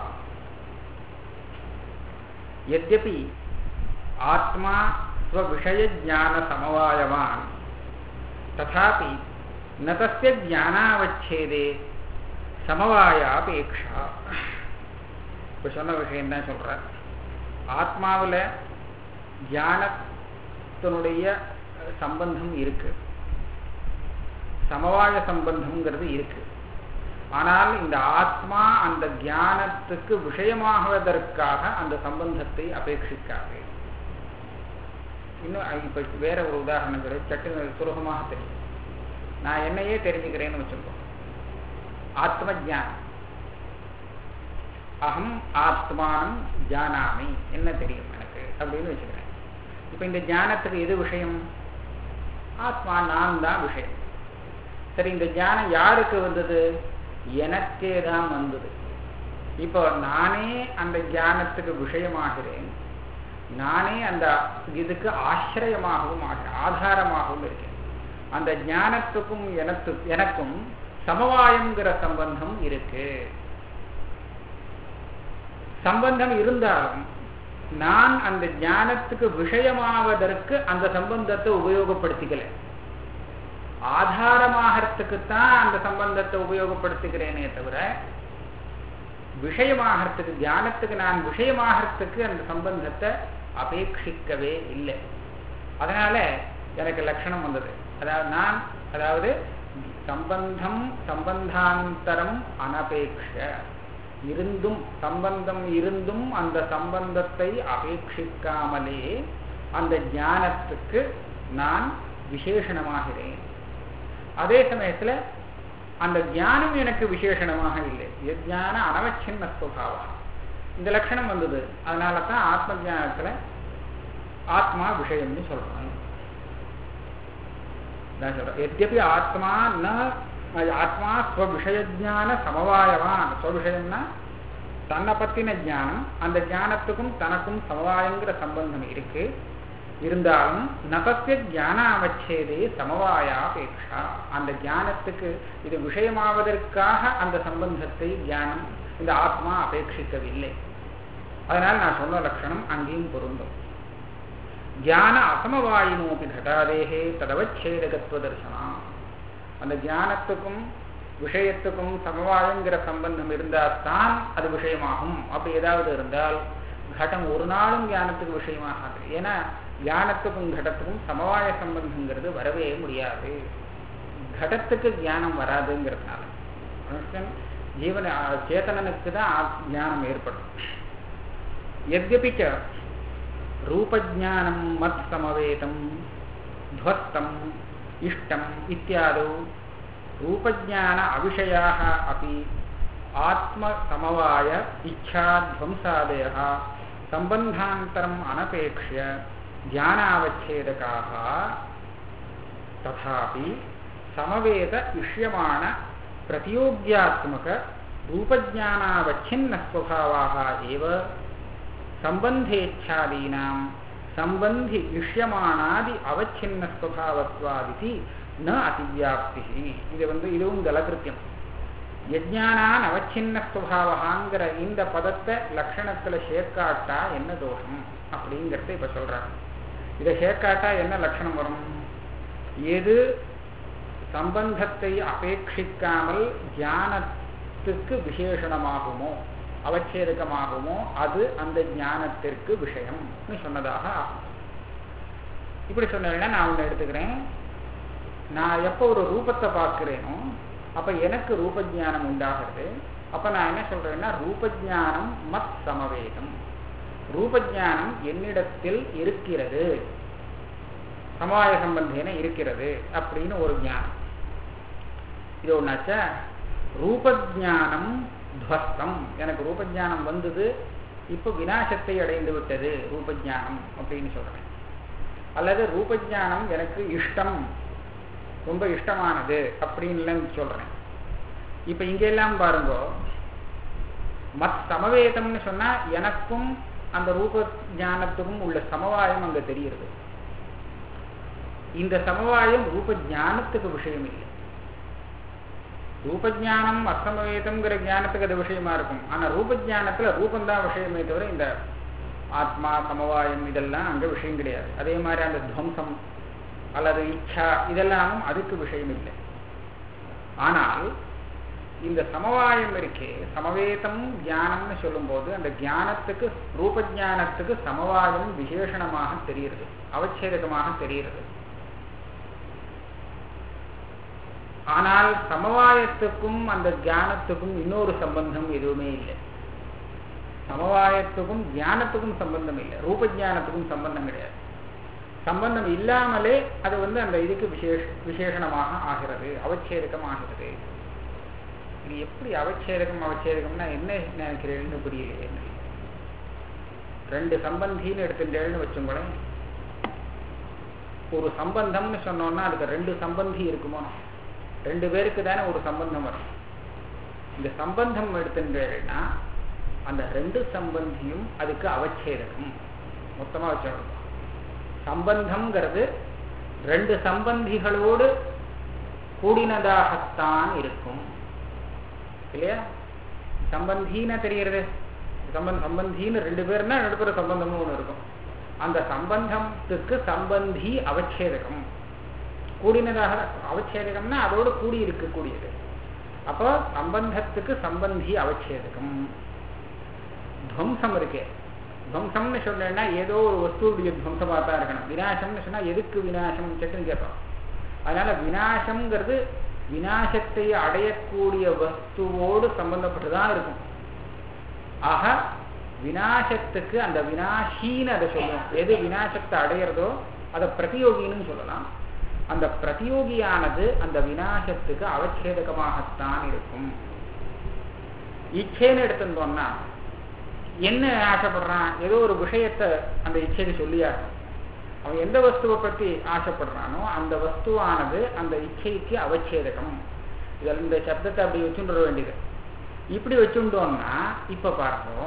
यद्यपि आत्मा स्वविषय ज्ञान समवायवान तथापि न तस्य ज्ञानावच्छेदे समवायापेक्षा. இப்போ சொன்ன விஷயம் தான் சொல்ற. ஆத்மாவில் ஞானத்தினுடைய சம்பந்தம் இருக்கு, சமவாய சம்பந்தம்ங்கிறது இருக்கு. ஆனால் இந்த ஆத்மா அந்த ஞானத்துக்கு விஷயமாகுவதற்காக அந்த சம்பந்தத்தை அபேட்சிக்காது. இன்னும் இப்ப வேற ஒரு உதாரணம் கிடையாது, சட்டு சுலபமாக தெரியும். நான் என்னையே தெரிஞ்சுக்கிறேன்னு வச்சுக்கோ, ஆத்ம ஜானம், அகம் ஆத்மானம் ஜானாமி, என்ன தெரியும் எனக்கு அப்படின்னு வச்சுக்கிறேன். இப்ப இந்த ஞானத்துக்கு எது விஷயம்? ஆத்மா, நான் தான் விஷயம். சரி, இந்த ஞானம் யாருக்கு வந்தது? எனக்கே தான் வந்தது. இப்போ நானே அந்த ஞானத்துக்கு விஷயமாகிறேன், நானே அந்த இதுக்கு ஆசிரியமாகவும் ஆதாரமாகவும் இருக்கேன். அந்த ஞானத்துக்கும் எனக்கு எனக்கும் சமவாயங்கிற சம்பந்தம் இருக்கு. சம்பந்தம் இருந்தாலும் நான் அந்த ஞானத்துக்கு விஷயமாவதற்கு அந்த சம்பந்தத்தை உபயோகப்படுத்திக்கல, ஆதாரமாகறதுக்குத்தான் அந்த சம்பந்தத்தை உபயோகப்படுத்துகிறேனே தவிர விஷயமாகறதுக்கு, ஞானத்துக்கு நான் விஷயமாகறதுக்கு அந்த சம்பந்தத்தை அபேட்சிக்கவே இல்லை. அதனால எனக்கு லட்சணம் வந்தது. அதாவது நான் அதாவது சம்பந்தம் சம்பந்தாந்தரம் அனபேக்ஷ இருந்தும், சம்பந்தம் இருந்தும் அந்த சம்பந்தத்தை அபேட்சிக்காமலே அந்த ஞானத்துக்கு நான் விசேஷணமாகிறேன். அதே சமயத்துல அந்த ஞானம் எனக்கு விசேஷணமாக இல்லை. ஞான அனவச்சின்ன ஸ்வபாவம். இந்த லட்சணம் வந்தது. அதனால தான் ஆத்ம ஞானத்துல ஆத்மா விஷயம்னு சொல்றோம். எத்யபி ஆத்மா ந ஆத்மா ஸ்வவிஷயஜான சமவாயவான். ஸ்வவிஷயம்னா தன்னை பத்தின ஞானம், அந்த ஞானத்துக்கும் தனக்கும் சமவாயங்கிற சம்பந்தம் இருக்கு. இருந்தாலும் நகத்திய ஞான அவச்சேதே சமவாயாபேட்சா. அந்த ஞானத்துக்கு இது விஷயமாவதற்காக அந்த சம்பந்தத்தை ஞானம் இந்த ஆத்மா அபேட்சிக்கவில்லை. அதனால் நான் சொன்ன லட்சணம் அங்கேயும் பொருந்தும். ஞான அசமவாயினோபி கடாதேகே ததவச்சேதகத்துவ தர்சனம். அந்த ஞானத்துக்கும் விஷயத்துக்கும் சமவாயங்கிற சம்பந்தம் இருந்தால் தான் அது விஷயமாகும். அப்படி ஏதாவது இருந்தால் கடம் ஒரு நாளும் ஞானத்துக்கு விஷயமாகாது. ஏன்னா ஞானத்துக்கும் கடத்துக்கும் சமவாய சம்பந்தங்கிறது வரவே முடியாது. கடத்துக்கு ஞானம் வராதுங்கிறதுனால மனுஷன் ஜீவன சேதனனுக்கு தான் ஞானம் ஏற்படும். யத்யபிச்ச ரூபஜானம் மத் சமவேதம் துவஸ்தம் இஷ்டம் இத்தியாதோ ரூபஜான அவிஷயாः अपि ஆத்ம சமவாய இச்சா த்வம்சாதயः சம்பந்தாந்தரம் அனபேக்ஷ்ய ஞானாவச்சேதகாः ததாபி சமவேத இஷ்யமான பிரதியோக்யாத்மக ரூபஜானாவச்சின்ன ஸ்வபாவாः एव சம்பந்தேச்சாதீனாம் சம்பந்தி இஷ்யமானாதி அவச்சின்ன ஸ்வபாவத்வாதிதி ந அதிவியாப்தி. இது வந்து இதுவும் கலகிருத்தியம். யஜ்ஞானான் அவச்சின்ன ஸ்வபாவகாங்கிற இந்த பதத்தை லட்சணத்துல சேர்க்காட்டா என்ன தோஷம் அப்படிங்கிறத இப்ப சொல்றாங்க. இதை சேர்க்காட்டா என்ன லட்சணம் வரும்? எது சம்பந்தத்தை அபேட்சிக்காமல் ஞானத்துக்கு விசேஷணமாகுமோ அவச்சேதகமாகுமோ அது அந்த ஞானத்திற்கு விஷயம்னு சொன்னதாக ஆகும். இப்படி சொன்னா நான் ஒன்று எடுத்துக்கிறேன். நான் எப்போ ஒரு ரூபத்தை பார்க்கிறேனோ அப்ப எனக்கு ரூபஜானம் உண்டாகிறது. அப்ப நான் என்ன சொல்றேன்னா ரூபஜானம் மத் சமவேதம், ரூபஜானம் என்னிடத்தில் இருக்கிறது, சமவாய சம்பந்தேன இருக்கிறது அப்படின்னு ஒரு ஞானம். இது ஒன்னாச்சா. ரூபஜானம் துவஸ்தம், எனக்கு ரூபஜானம் வந்தது, இப்போ விநாசத்தை அடைந்து விட்டது ரூபஜானம் அப்படின்னு சொல்றேன். அல்லது ரூபஜானம் எனக்கு இஷ்டம், ரொம்ப இஷ்டமானது அப்படின்னு சொல்றேன். இப்ப இங்கெல்லாம் பாருங்க, மத் சமவேதம்னு சொன்னா எனக்கும் அந்த ரூப ஞானத்துக்கும் உள்ள சமவாயம் அங்க தெரிகிறது. இந்த சமவாயம் ரூப ஞானத்துக்கு விஷயம் இல்லை. ரூபஜானம் அசமவேதம்ங்கிற ஞானத்துக்கு அது விஷயமா இருக்கும். ஆனா ரூபஜானத்துல ரூபந்தான் விஷயமே தவிர இந்த ஆத்மா சமவாயம் இதெல்லாம் அங்க விஷயம் கிடையாது. அதே மாதிரி அந்த துவம்சம் அல்லது இச்சா இதெல்லாமும் அதுக்கு விஷயம் இல்லை. ஆனால் இந்த சமவாயம் இருக்கே, சமவேதம் ஞானம்னு சொல்லும் போது அந்த ஞானத்துக்கு ரூபஜானத்துக்கு சமவாயம் விசேஷணமாக தெரிகிறது, அவச்சேதகமாக தெரிகிறது. ஆனால் சமவாயத்துக்கும் அந்த ஞானத்துக்கும் இன்னொரு சம்பந்தம் எதுவுமே இல்லை. சமவாயத்துக்கும் ஞானத்துக்கும் சம்பந்தம் இல்லை, ரூபஜானத்துக்கும் சம்பந்தம் கிடையாது. சம்பந்தம் இல்லாமலே அது வந்து அந்த இதுக்கு விசேஷ விசேஷணமாக ஆகிறது, அவச்சேதகம் ஆகிறது. இது எப்படி அவச்சேதகம் அவச்சேதகம்னா என்ன நினைக்கிறேன்னு புரியலையே. ரெண்டு சம்பந்தின்னு எடுத்துட்டேன்னு வச்சுங்களேன். ஒரு சம்பந்தம்னு சொன்னோம்னா அதுக்கு ரெண்டு சம்பந்தி இருக்குமோ? ரெண்டு பேருக்கு தானே ஒரு சம்பந்தம் வரும். இந்த சம்பந்தம் எடுத்துட்டேன்னா அந்த ரெண்டு சம்பந்தியும் அதுக்கு அவச்சேதகம். மொத்தமா வச்சிடணும். சம்பந்தம்ங்கிறது ரெண்டு சம்பந்திகளோடு கூடினதாகத்தான் இருக்கும் இல்லையா? சம்பந்தின்னு தெரிகிறது. சம்பந்த சம்பந்தின்னு ரெண்டு பேர்னா ரெண்டு பேரும் சம்பந்தம்னு ஒன்று இருக்கும். அந்த சம்பந்தத்துக்கு சம்பந்தி அவச்சேதகம், கூடினதாக அவச்சேதகம்னா அதோடு கூடி இருக்கக்கூடியது. அப்போ சம்பந்தத்துக்கு சம்பந்தி அவச்சேதகம். துவம்சம் இருக்கே, துவம்சம்னு சொன்னா ஏதோ ஒரு வஸ்துடைய துவம்சமாக தான் இருக்கணும். விநாசம்னு சொன்னா எதுக்கு விநாசம் சட்டுன்னு கேட்போம். அதனால விநாசம்ங்கிறது விநாசத்தை அடையக்கூடிய வஸ்துவோடு சம்பந்தப்பட்டுதான் இருக்கும். ஆக விநாசத்துக்கு அந்த விநாசின்னு அதை சொல்லுவோம். எது விநாசத்தை அடையிறதோ அதை பிரதியோகின்னு சொல்லலாம். அந்த பிரதியோகியானது அந்த விநாசத்துக்கு அவச்சேதகமாகத்தான் இருக்கும். இச்சேன்னு எடுத்துட்டோம்னா என்ன ஆசைப்படுறான்? ஏதோ ஒரு விஷயத்தை அந்த இச்சைக்கு சொல்லியாரு. அவன் எந்த வஸ்துவை பற்றி ஆசைப்படுறானோ அந்த வஸ்துவானது அந்த இச்சைக்கு அவச்சேதகம். இதில் இந்த சப்தத்தை அப்படி வச்சுட்டு வேண்டியது. இப்படி வச்சுட்டோம்னா இப்ப பாருங்க,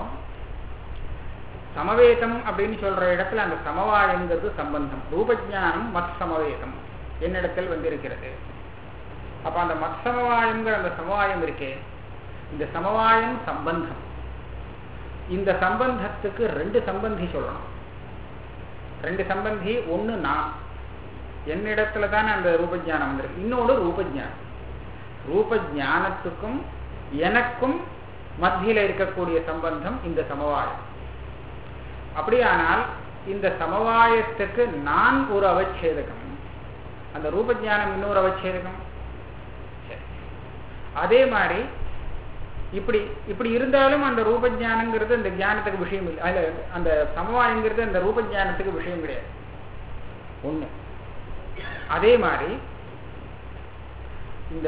சமவேதம் அப்படின்னு சொல்ற இடத்துல அந்த சமவாயங்கிறது சம்பந்தம். ரூபஜானம் மத் சமவேதம் என்னிடத்தில் வந்திருக்கிறது. அப்ப அந்த மத் சமவாயங்கிற அந்த சமவாயம் இருக்கே, இந்த சமவாயம் சம்பந்தம். இந்த சம்பந்தத்துக்கு ரெண்டு சம்பந்தி சொல்லணும். ரெண்டு சம்பந்தி. ஒண்ணு நான், என்னிடத்துல தானே அந்த ரூபஜானம் வந்திருக்கு. இன்னொன்று ரூபஜானம். ரூப ஞானத்துக்கும் எனக்கும் மத்தியில் இருக்கக்கூடிய சம்பந்தம் இந்த சமவாயம். அப்படியானால் இந்த சமவாயத்துக்கு நான் ஒரு அவச்சேதகம், அந்த ரூப ஞானம் இன்னொரு அவச்சேதகம். அதே மாதிரி இப்படி இப்படி இருந்தாலும் அந்த ரூப ஞானங்கிறது அந்த ஞானத்துக்கு விஷயம் இல்லை, அதுல அந்த சமவாயங்கிறது அந்த ரூப ஞானத்துக்கு விஷயம் கிடையாது ஒண்ணு. அதே மாதிரி இந்த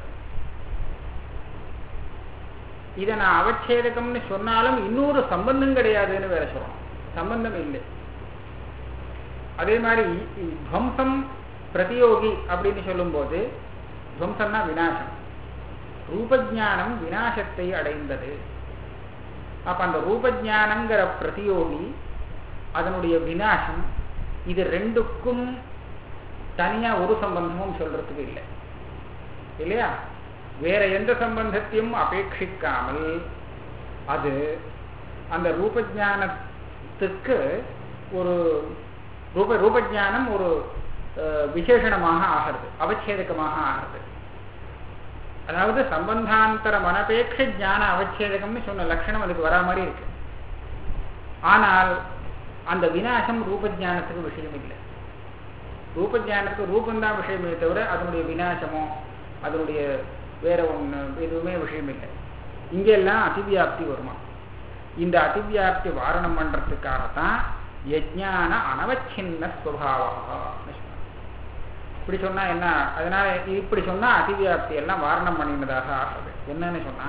இதை நான் அவச்சேதகம்னு சொன்னாலும் இன்னொரு சம்பந்தம் கிடையாதுன்னு வேற சொல்லணும், சம்பந்தம் இல்லை. அதே மாதிரி துவம்சம் பிரதியோகி அப்படின்னு சொல்லும் போது துவம்சம்னா விநாசம், ரூபஜானம் விநாசத்தை அடைந்தது. அப்ப அந்த ரூபஜானங்கிற பிரதியோகி அதனுடைய விநாசம் இது ரெண்டுக்கும் தனியா ஒரு சம்பந்தமும் சொல்றதுக்கு இல்லை இல்லையா? வேற எந்த சம்பந்தத்தையும் அபேட்சிக்காமல் அது அந்த ரூபஜானத்துக்கு ஒரு ரூப ரூபஜானம் ஒரு விசேஷணமாக ஆகிறது, அவச்சேதகமாக ஆகிறது. அதாவது சம்பந்தாந்தர மனபேட்ச ஞான அவச்சேதகம்னு சொன்ன லட்சணம் அதுக்கு வரா மாதிரி இருக்கு. ஆனால் அந்த விநாசம் ரூபஜானத்துக்கு விஷயம் இல்லை. ரூபஜானத்துக்கு ரூபந்தான் விஷயமே தவிர அதனுடைய விநாசமோ அதனுடைய வேற ஒன்று எதுவுமே விஷயம் இல்லை. இங்கெல்லாம் அதிவியாப்தி வருமா? இந்த அதிவியாப்தி வாரணம் பண்றதுக்காகத்தான் யஜ்ஞான அனவச்சின்ன ஸ்வபாவா. இப்படி சொன்னா என்ன? அதனால இப்படி சொன்னா அதிவியாப்தி எல்லாம் வாரணம் பண்ணினதாக ஆகுது. என்னன்னு சொன்னா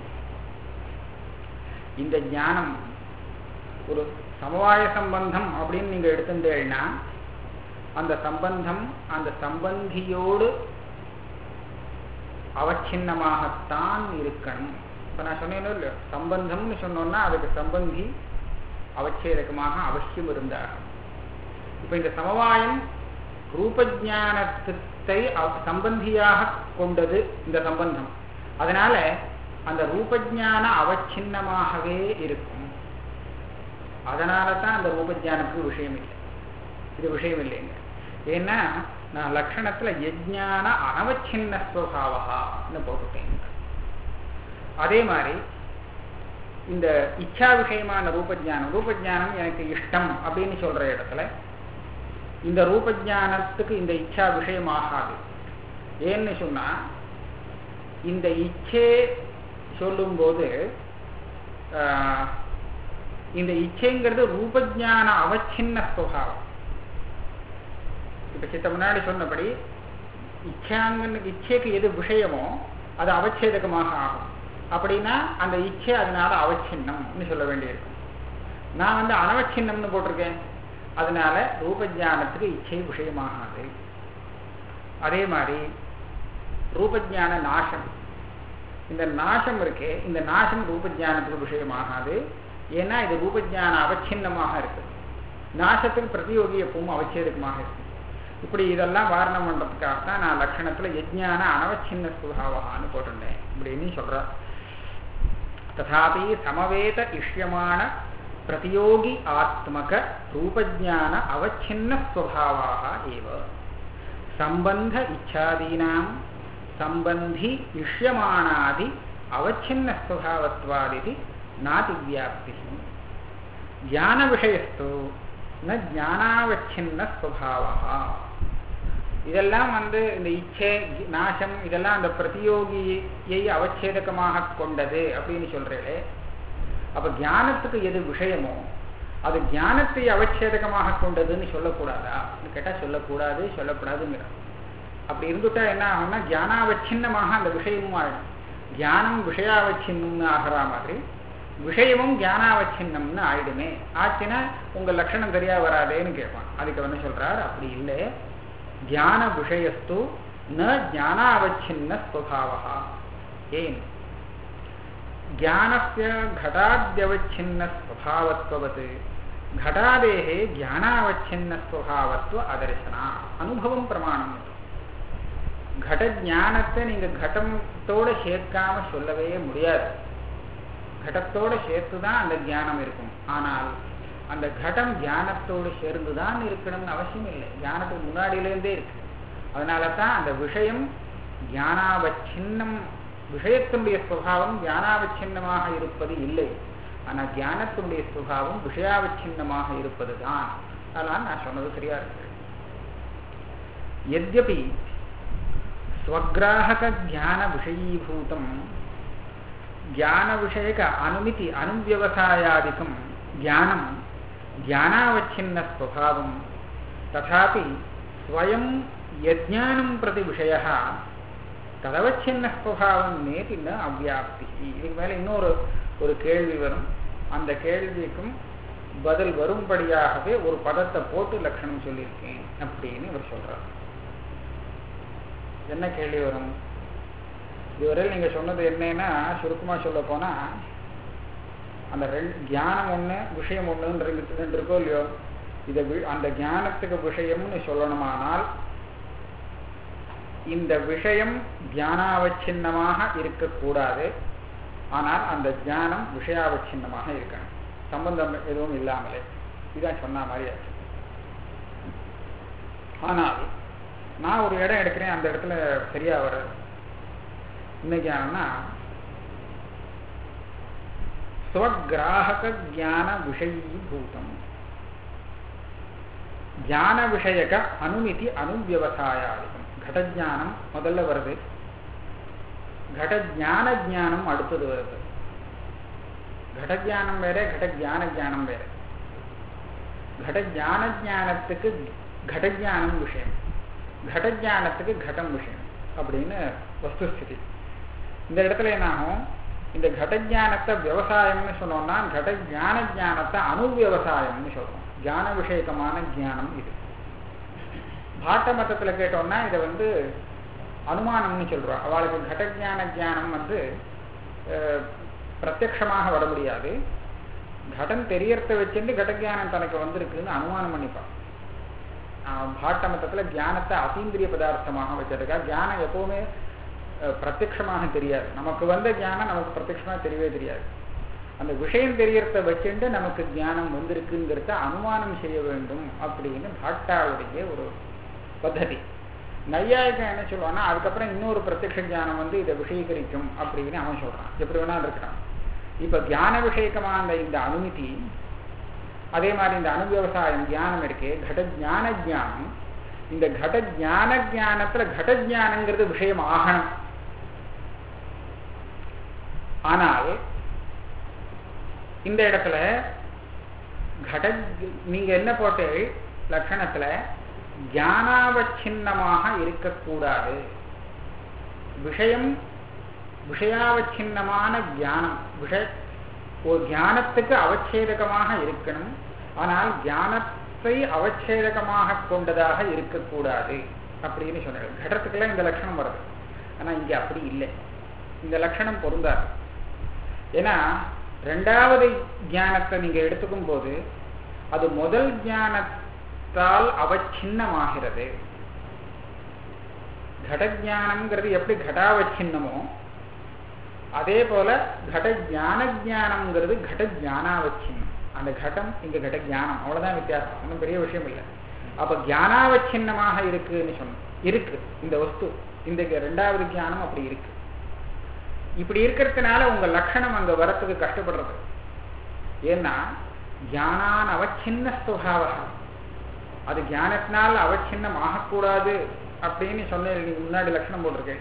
இந்த ஞானம் ஒரு சமவாய சம்பந்தம் அப்படின்னு நீங்க எடுத்துட்டேன்னா அந்த சம்பந்தம் அந்த சம்பந்தியோடு அவச்சின்னமாகத்தான் இருக்கணும். இப்ப நான் சொன்னேனோ இல்லையோ, சம்பந்தம்னு சொன்னோம்னா அதுக்கு சம்பந்தி அவச்சேதகமாக அவசியம் இருந்தாகும். இப்ப இந்த சமவாயம் ரூபஜானத்தை சம்பந்தியாக கொண்டது இந்த சம்பந்தம். அதனால அந்த ரூபஜான அவச்சின்னமாகவே இருக்கும். அதனால தான் அந்த ரூபஜானத்துக்கு விஷயம் இல்லை, இது விஷயம் இல்லைங்க. ஏன்னா நான் லட்சணத்துல யஜ்ஞான அனவச்சின்ன ஸ்வபாவகான்னு போட்டுட்டேன். அதே மாதிரி இந்த இச்சா விஷயமான ரூபஜானம், ரூபஜானம் எனக்கு இஷ்டம் அப்படின்னு சொல்ற இடத்துல இந்த ரூபஜானத்துக்கு இந்த இச்சா விஷயம் ஆகாது. ஏன்னு சொன்னா இந்த இச்சே சொல்லும் போது இந்த இச்சைங்கிறது ரூபஜான அவச்சின்ன ஸ்வபாவம். இப்ப சித்த முன்னாடி சொன்னபடி இச்சாங்க இச்சைக்கு எது விஷயமோ அது அவச்சேதகமாக ஆகும். அப்படின்னா அந்த இச்சை அதனால அவச்சின்னம்னு சொல்ல வேண்டியிருக்கும். நான் வந்து அனவச்சின்னம்னு போட்டிருக்கேன், அதனால ரூபஜானத்துக்கு இச்சை விஷயமாகாது. அதே மாதிரி ரூபஜான நாசம், இந்த நாசம் இருக்கே, இந்த நாசம் ரூபஜானத்துக்கு விஷயமாகாது. ஏன்னா இது ரூபஜான அவச்சின்னமாக இருக்கு, நாசத்துக்கு பிரதியோகி எப்பவும் அவச்சேதகமாக இருக்கு. இப்படி இதெல்லாம் வாரணம் பண்றதுக்காகத்தான் நான் லட்சணத்துல யஜ்ஞான அனவச்சின்ன ஸ்வபாவகான்னு போட்டிருந்தேன் இப்படின்னு சொல்ற. ததாபி சமவேத இஷ்யமான பிரதியோகி ஆத்மக ரூபஜான அவச்சின்ன ஸ்வபாவாக ஏவ சம்பந்த இச்சாதீனாம் சம்பந்தி இஷ்யமானாதி அவச்சின்ன ஸ்வபாவத்வாதிதி நாதிவியாப்தி. ஞான விஷயஸ்து ந ஞானாவச்சின்ன ஸ்வபாவா. இதெல்லாம் வந்து இந்த இச்சை நாசம் இதெல்லாம் அந்த பிரதியோகியை அவச்சேதகமாக கொண்டது அப்படின்னு சொல்றே. அப்ப ஞானத்துக்கு எது விஷயமோ அது ஞானத்தை அவச்சேதகமாக கொண்டதுன்னு சொல்லக்கூடாதா கேட்டா சொல்லக்கூடாது, சொல்லக்கூடாதுங்கிற. அப்படி இருந்துட்டா என்ன ஆகும்னா ஞானாவச்சின்னமாக அந்த விஷயமும் ஆயிடும். ஞானம் விஷயாவச்சின்னம்னு ஆகிற மாதிரி விஷயமும் ஞானாவச்சின்னம்னு ஆயிடுமே. ஆச்சுன்னா உங்க லட்சணம் சரியா வராதேன்னு கேட்பான். அதுக்கு வந்து சொல்றார் அப்படி இல்லை, ஞான விஷயஸ்து ந ஞானாவச்சின்ன ஸ்வபாவா. ஏன் ஞானஸ்ய घटाद्यवच्छिन्न स्वभावत्ववत् घटादेः ज्ञानावच्छिन्न स्वभावत्व அதர்சனா. அனுபவம் பிரமாணம். घट ஞானத்தை நீங்க घटத்தோட சேர்க்காம சொல்லவே முடியாது. घटத்தோட சேர்த்துதான் அந்த ஞானம் இருக்கும். ஆனால் அந்த घटம் ஞானத்தோடு சேர்ந்துதான் இருக்கணும்னு அவசியம் இல்லை, ஞானத்துக்கு முன்னாடியிலேருந்தே இருக்கு. அதனால தான் அந்த விஷயம் ஞானாவச்சின்னம் விஷயத்தினுடைய ஸ்வபாவம் ஞானாவச்சின்னமாக இருப்பது இல்லை. ஆனால் ஞானத்தினுடைய ஸ்வபாவம் விஷயாவச்சின்னமாக இருப்பது தான். அதனால் நான் சொன்னது சரியா இருக்கு. यद्यपि स्वग्राहक ज्ञान विषयीभूतं ज्ञान विषयक अनुमिति अनुव्यवसायादिकं ज्ञानं ज्ञानावच्छिन्न स्वभावं तथापि स्वयं यज्ञानं प्रति विषयः तदवच्छिन्न स्वभावं नेति न अव्याप्ति. இதுக்கு மேல இன்னொரு ஒரு கேள்வி வரும். அந்த கேள்விக்கும் பதில் வரும்படியாகவே ஒரு பதத்தை போட்டு லட்சணம் சொல்லியிருக்கேன் அப்படின்னு இவர் சொல்றார். என்ன கேள்வி வரும்? இதுவரையில் நீங்க சொன்னது என்னன்னா, சுருக்கமா சொல்ல போனா அந்த ரெண்டு ஞானம் ஒண்ணு விஷயம் ஒண்ணுன்னு ரெண்டு இருக்கோ இல்லையோ, இதை அந்த ஞானத்துக்கு விஷயம்னு சொல்லணுமானால் இந்த விஷயம் ஞானாவச்சின்னமாக இருக்கக்கூடாது. ஆனால் அந்த ஞானம் விஷயாவச்சின்னமாக இருக்கணும், சம்பந்தம் எதுவும் இல்லாமலே. இதான் சொன்ன மாதிரி ஆச்சு. ஆனால் நான் ஒரு இடம் எடுக்கிறேன், அந்த இடத்துல சரியா வருது. இன்னைக்கு என்னன்னா ஸ்வகிராஹக ஞான விஷயீபூதம் ஞான விஷயக அனுமிதி அனுவியவசாயாதிகம். கடஜானம் முதல்ல வருது, கடஜான ஜானம் அடுத்தது வருது. கடஜானம் வேற, கடஜான ஜானம் வேற. கடஜான ஜானத்துக்கு கடஜானம் விஷயம், கடஜானத்துக்கு கடம் விஷயம் அப்படின்னு வஸ்துஸ்திதி. இந்த இடத்துல என்னாகும், இந்த கடஜானத்தை விவசாயம்னு சொன்னோம்னா கடஜான ஜானத்தை அனுவியவசாயம்னு சொல்றோம். ஜான விஷயகமான ஜானம் இது. பாட்ட மத்தத்துல கேட்டோம்னா இதை வந்து அனுமானம்னு சொல்றோம். அவளுக்கு கடஜான ஜானம் வந்து பிரத்யக்ஷமாக வர முடியாது. கடம் தெரியறத வச்சுட்டு கடஜானம் தனக்கு வந்திருக்குன்னு அனுமானம் பண்ணிப்பான். பாட்ட மத்தத்துல தியானத்தை அதீந்திரிய பதார்த்தமாக வச்சிருக்கா. தியானம் எப்பவுமே பிரத்யக்ஷமாக தெரியாது. நமக்கு வந்த தியானம் நமக்கு பிரத்யக்ஷமாக தெரியவே தெரியாது. அந்த விஷயம் தெரியறத வச்சுட்டு நமக்கு தியானம் வந்திருக்குங்கிறத அனுமானம் செய்ய வேண்டும் அப்படின்னு பாட்டாவுடைய ஒரு பద్ధதி. நையாயிக்கம் என்ன சொல்லுவான்னா, அதுக்கப்புறம் இன்னொரு பிரத்யக்ஷ தியானம் வந்து இதை விஷயீகரிக்கும் அப்படின்னு அவன் சொல்றான். எப்படி வேணா இருக்கான். இப்ப தியான விஷயக்கமான இந்த அனுமதி, அதே மாதிரி இந்த அனுவியவசாயம் தியானம் இருக்கே, கட ஜான ஜானம். இந்த கட ஜான ஜானத்துல கட ஜானங்கிறது விஷயம் ஆகணும். ஆனால் இந்த இடத்துல கட நீங்க என்ன போட்டு லட்சணத்துல ஞானாவச்சின்னமாக இருக்கக்கூடாது. விஷயம் விஷயாவச்சின்னமான ஞானம், விஷய ஒரு ஞானத்துக்கு அவச்சேதகமாக இருக்கணும். ஆனால் ஞானத்தை அவச்சேதகமாக கொண்டதாக இருக்கக்கூடாது அப்படின்னு சொன்னாங்க. கடத்துக்கெல்லாம் இந்த லட்சணம் வருது. ஆனா இங்க அப்படி இல்லை, இந்த லட்சணம் பொருந்தாது. ஏன்னா ரெண்டாவது ஞானத்தை நீங்க எடுத்துக்கும் போது அது முதல் ஞானத்தால் அவச்சின்னமாகிறது. கடஜானம்ங்கிறது எப்படி கடாவச்சின்னமோ அதே போல கட ஜான ஜானம்ங்கிறது கட ஜானாவச்சின்னம். அந்த கடம் இங்க கட ஜானம், அவ்வளவுதான் வித்தியாசம். ஒன்றும் பெரிய விஷயம் இல்லை. அப்ப ஜானாவச்சின்னமாக இருக்குன்னு சொன்ன இருக்கு இந்த வஸ்து. இந்த ரெண்டாவது ஞானம் அப்படி இருக்கு. இப்படி இருக்கிறதுனால உங்க லட்சணம் அங்க வரத்துக்கு கஷ்டப்படுறது. ஏன்னா ஞானான் அவச்சின்ன ஸ்வபாவா, அது ஞானத்தினால் அவச்சின்னம் ஆகக்கூடாது அப்படின்னு சொன்ன முன்னாடி லட்சணம் போட்டிருக்கேன்.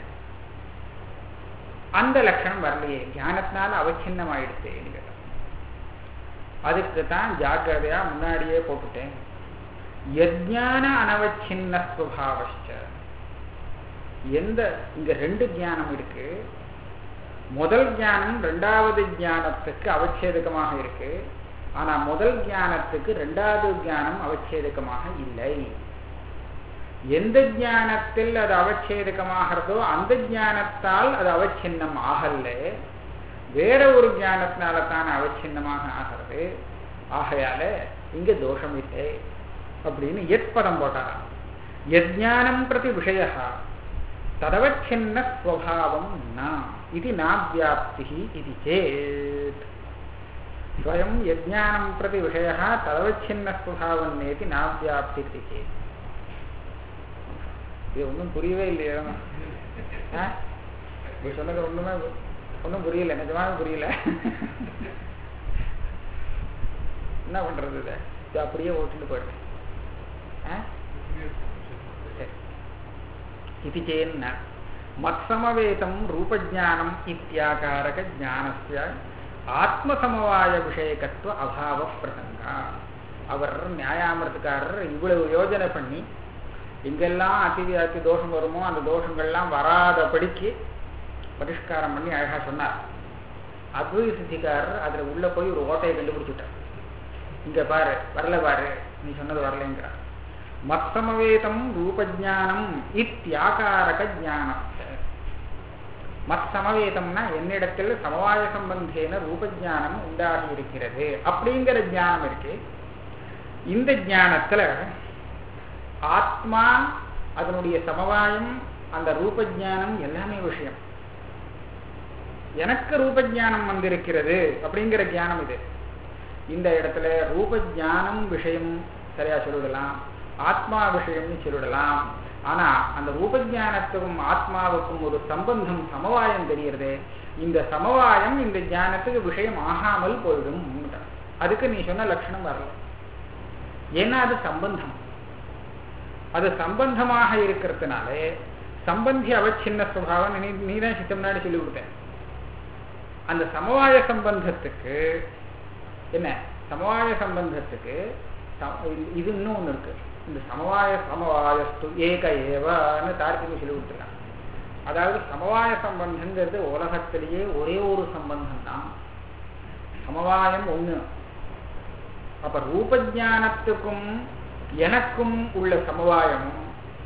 அந்த லட்சணம் வரலையே, ஞானத்தினால அவச்சின்னம் ஆயிடுச்சேன்னு கேட்டேன். அதுக்கு தான் ஜாக்கிரதையா முன்னாடியே போட்டுட்டேன். யஜ்ஞான அனவச்சின்ன ஸ்வபாவச்ச. எந்த இங்க ரெண்டு ஞானம் இருக்கு. முதல் ஞானம் ரெண்டாவது ஞானத்துக்கு அவச்சேதகமாக இருக்கு. ஆனா முதல் ஞானத்துக்கு ரெண்டாவது ஞானம் அவச்சேதகமாக இல்லை. எந்த ஞானத்தில் அது அவச்சேதகமாகிறதோ அந்த ஞானத்தால் அது அவச்சின்னம் ஆகல, வேற ஒரு ஞானத்தினால தான் அவச்சின்னமாக ஆகிறது. ஆகையால இங்க தோஷம் இல்லை அப்படின்னு எத் பதம் போட்டாரா. யஜ்ஞானம் பிரதி விஷய ததவச்சின்ன ஸ்வபாவம் ந இது நாவ்யாப்தி இது சேத். ஸ்வயம் யஜ்ஞானம் பிரதி விஷய ததவச்சின்ன ஸ்வபாவம் நேதி நாவ்யாப்தி இது சேத். இது ஒன்றும் புரியவே இல்லையா? இப்போ சொன்னது ஒன்றுமே ஒன்றும் புரியல, நிஜமாக புரியல. என்ன பண்றது? இதை இது அப்படியே ஓட்டுட்டு போயிடுறேன். இது சேன்னா மத்சமவேதம் ரூபஜானம் இத்தியாகாரக ஜானஸ்ய ஆத்மசமவாய விஷயக்கத்துவ அபாவ பிரசங்கா. அவர் நியாயாமிரத்துக்காரர் இவ்வளவு யோஜனை பண்ணி எங்கெல்லாம் அதி அதி தோஷம் வருமோ அந்த தோஷங்கள்லாம் வராதபடிக்கு பரிஷ்காரம் பண்ணி அழகா சொன்னார். அத்வைத சித்திக்காரர் அதுல உள்ள போய் ஒரு ஓட்டையை கண்டுபிடிச்சுட்டார். இங்க பாரு, வரல பாரு, நீ சொன்னது வரலைங்கிறார். மத்சமவேதம் ரூபஜானம் இத்தியாகாரக ஜானம். மத்சமவேதம்னா என்னிடத்தில் சமவாய சம்பந்தேன ரூபஜானம் உண்டாகி இருக்கிறது அப்படிங்கிற ஜானம் இருக்கு. இந்த ஞானத்துல ஆத்மா, அதனுடைய சமவாயம், அந்த ரூபஜானம் எல்லாமே விஷயம். எனக்கு ரூபஜானம் வந்திருக்கிறது அப்படிங்கிற ஞானம் இது. இந்த இடத்துல ரூபஜானம் விஷயம் சரியா சொல்லிடலாம், ஆத்மா விஷயம்னு சொல்லிடலாம். ஆனா அந்த ரூபஜானத்துக்கும் ஆத்மாவுக்கும் ஒரு சம்பந்தம், சமவாயம் தெரிகிறது. இந்த சமவாயம் இந்த ஞானத்துக்கு விஷயம் ஆகாமல் போயிடும். அதுக்கு நீ சொன்ன லட்சணம் வரல. ஏன்னா அது சம்பந்தம். அது சம்பந்தமாக இருக்கிறதுனாலே சம்பந்தி அவச்சின்ன சுபாவம் நீ நீதான் சித்த முன்னாடி சொல்லி கொடுத்தேன். அந்த சமவாய சம்பந்தத்துக்கு என்ன, சமவாய சம்பந்தத்துக்கு இது இன்னும் ஒன்று இருக்கு. இந்த சமவாய சமவாயஸ்து ஏக ஏவன்னு தார்க்கிகம் சொல்லி கொடுத்துருக்காங்க. அதாவது சமவாய சம்பந்தங்கிறது உலகத்திலேயே ஒரே ஒரு சம்பந்தம் தான், சமவாயம் ஒண்ணு. அப்ப ரூபஜானத்துக்கும் எனக்கும் உள்ள சமவாயமும்,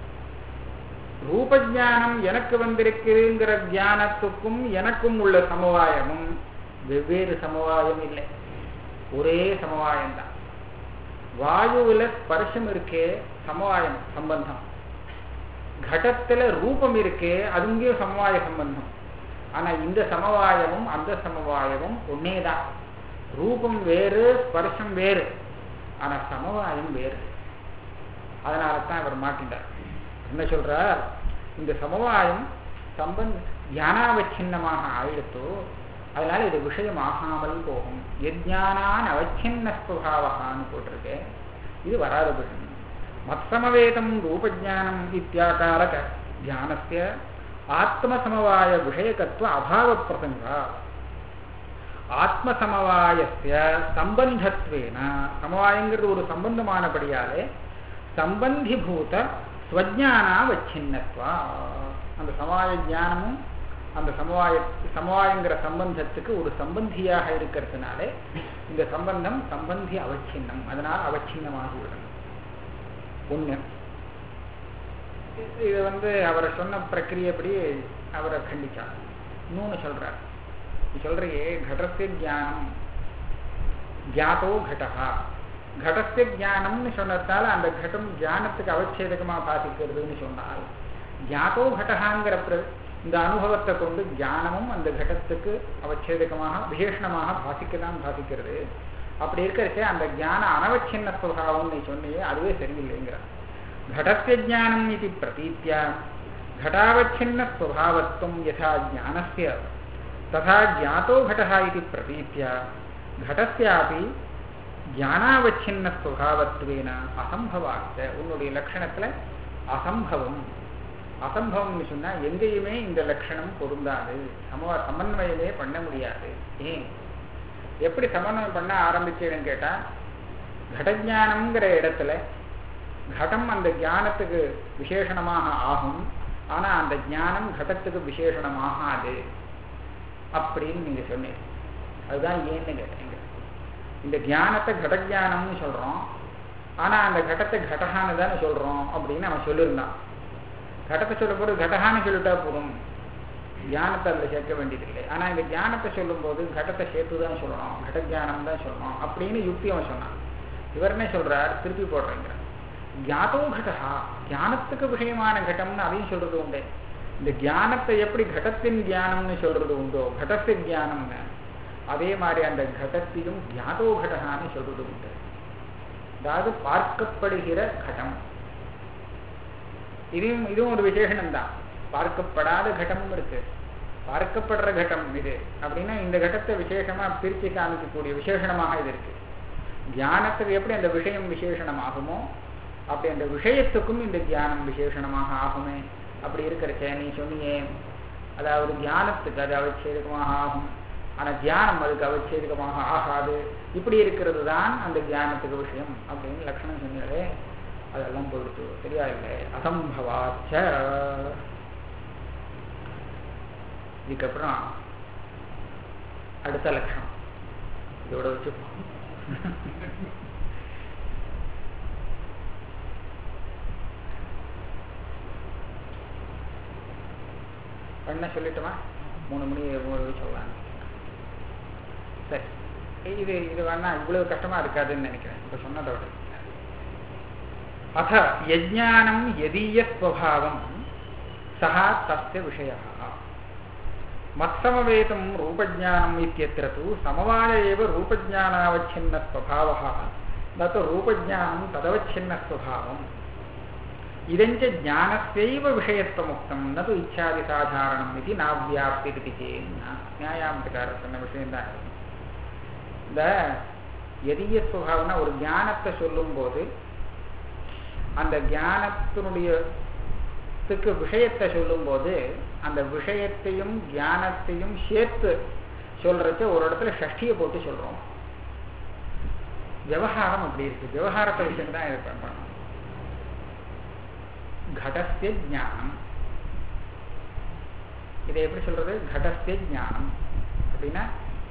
ரூபஜானம் எனக்கு வந்திருக்குங்கிற ஞானத்துக்கும் எனக்கும் உள்ள சமவாயமும் வெவ்வேறு சமவாயம் இல்லை, ஒரே சமவாயம் தான். வாயுவில் ஸ்பர்ஷம் இருக்கே சமவாயம் சம்பந்தம், கடத்துல ரூபம் இருக்கே அதுங்கேயும் சமவாய சம்பந்தம். ஆனா இந்த சமவாயமும் அந்த சமவாயமும் ஒன்னேதான். ரூபம் வேறு, ஸ்பர்ஷம் வேறு, ஆனா சமவாயம் வேறு. அதனால தான் அவர் மாட்டினார். என்ன சொல்றார்? இந்த சமவாயம் சம்பந்த ஞானாவச்சின்னமாக ஆயிடுத்தோ, அதனால இது விஷயம் ஆகாமல் போகும். யஜ்ஞானான் அவச்சின்ன ஸ்வபாவகான்னு போட்டிருக்கு. இது வராத விஷயம். மத்சமவேதம் ரூபஜானம் இத்தியாகாரக ஞானஸ்ய ஆத்மசமவாய விஷயகத்துவ அபாவ பிரசங்கா. ஆத்மசமவாயஸ்ய சம்பந்தத்வேன, சமவாயங்கிறது ஒரு சம்பந்தமானபடியாலே சம்பந்திபூத ஸ்வஜானாவச்சின்னத்வா, அந்த சமவாய ஞானமும் அந்த சமவாய சமவாயங்கிற சம்பந்தத்துக்கு ஒரு சம்பந்தியாக இருக்கிறதுனாலே இந்த சம்பந்தம் சம்பந்தி அவச்சின்னம், அதனால் அவச்சின்னமாகிவிடும். ஒண்ணு. இது வந்து அவரை சொன்ன பிரக்கிரியப்படி அவரை கண்டிச்சார். இன்னொன்னு சொல்றார். சொல்றையே கடஸ்ய ஜானம் ஜாத்தோ கடஹா, கடஸ்ய ஜானம்னு சொன்னதால அந்த கடம் ஜானத்துக்கு அவச்சேதகமா பாதிக்கிறதுன்னு சொன்னால், ஜாத்தோ கடஹாங்கிற இந்த அனுபவத்தை கொண்டு ஞானமும் அந்த கடத்துக்கு அவச்சேதகமாக விசேஷணமாக பாசிக்கதான் பாசிக்கிறது. அப்படி இருக்கிறச்சே அந்த ஞான அனவச்சின்ன சுபாவம் நீ சொன்னியே அதுவே சரியில்லைங்கிற. கடஸ்ய ஜானம் இது பிரதீத்யா घटावच्छिन्न स्वभावत्वं यथा ज्ञानस्य तथा ज्ञातो घटः इति प्रतीत्या घटस्यापि ज्ञानावच्छिन्न स्वभावत्वेन असंभवात् उन्नुடைய லட்சணத்துல அசம்பவம் அசம்பவம்னு சொன்னா எங்கேயுமே இந்த லட்சணம் பொருந்தாது, சம சமன்வயமே பண்ண முடியாது. ஏன் எப்படி சமன்வயம் பண்ண ஆரம்பிச்சேன்னு கேட்டா, கடஞானம்ங்கிற இடத்துல घटम அந்த ஞானத்துக்கு விசேஷணமாக ஆகும், ஆனா அந்த ஞானம் घटத்துக்கு விசேஷணமாகாது அப்படின்னு நீங்க சொன்னீங்க. அதுதான் ஏன்னு கேட்டீங்க. இந்த ஞானத்தை கடஞானம்னு சொல்றோம், ஆனா அந்த கடத்தை கடகான்னு தானே சொல்றோம் அப்படின்னு அவன் சொல்லியிருந்தான். கடத்தை சொல்ல போது கடகான்னு சொல்லிட்டா போதும், ஞானத்தை அதில் சேர்க்க வேண்டியதில்லை. ஆனா இந்த ஞானத்தை சொல்லும் போது கடத்தை சேர்த்து தான் சொல்லணும், கடஞானம் தான் சொல்லணும் அப்படின்னு யுக்தி அவன் சொன்னான். இவர் என்ன சொல்றார், திருப்பி போடுறேங்கிற ஜாதோ கடகா, ஞானத்துக்கு விஷயமான கடம்னு அதையும் சொல்றது உண்டு. இந்த ஞானத்தை எப்படி கடத்தின் ஞானம்னு சொல்றது உண்டோ, கடத்தின் ஞானம்னு, அதே மாதிரி அந்த கடத்திலும் ஜாதோ கடகான்னு சொல்றது உண்டு. அதாவது பார்க்கப்படுகிற கடம். இதுவும் இதுவும் ஒரு விசேஷனம் தான். பார்க்கப்படாத கடமும் இருக்கு, பார்க்கப்படுற கட்டம் இது அப்படின்னா இந்த கட்டத்தை விசேஷமா பிரித்து காமிக்கக்கூடிய விசேஷணமாக இது இருக்கு. தியானத்துக்கு எப்படி அந்த விஷயம் விசேஷணமாகுமோ அப்படி அந்த விஷயத்துக்கும் இந்த தியானம் விசேஷணமாக ஆகுமே. அப்படி இருக்கிறச்சே நீ சொன்னியே, அதாவது தியானத்துக்கு அது அவச்சேதகமாக ஆகும், ஆனா தியானம் அதுக்கு அவச்சேதகமாக ஆகாது. இப்படி இருக்கிறது தான் அந்த தியானத்துக்கு விஷயம் அப்படின்னு லட்சணம் சொன்னாலே அதெல்லாம் போயிடுத்து. சரியா இல்லை? அசம்பவாச்ச. இதுக்கப்புறம் அடுத்த லட்சணம் இதோட வச்சுப்போம். பண்ண சொல்லிட்டோமா? மூணு மணி மூணு சொல்லலாம். சரி, இது இது வேணா இவ்வளவு கஷ்டமா இருக்காதுன்னு நினைக்கிறேன் இப்ப சொன்னதோட. அத யஜ்ஞானம் யதீய ஸ்வபாவம் சஹா தஸ்ய விஷயः மத்சமவேதம் ரூபஜானம் இत्यत्र तु समवाय एव रूपज्ञानावच्छिन्न स्वभावः न तु रूपज्ञानं तदवच्छिन्न स्वभावम् इदञ्च ज्ञानस्यैव विषयत्वमुक्तं न तु इच्छादि साधारणम् इति नाव्याप्तिरिति चेत् न्यायान्तकारः சொன்ன விஷயம் தான். இந்த யதீய ஸ்வபாவம்னா ஒரு ஞானத்தை சொல்லும் போது அந்த ஞானத்தினுடைய விஷயத்தை சொல்லும் போது அந்த விஷயத்தையும் ஞானத்தையும் சேர்த்து சொல்றச்ச ஒரு இடத்துல ஷஷ்டியை போட்டு சொல்றோம். விவகாரம் அப்படி இருக்கு. விவகாரத்தை விஷயம் தான் இது பண்ணணும். கடஸ்ய ஞானம், இதை எப்படி சொல்றது? கடஸ்ய ஞானம் அப்படின்னா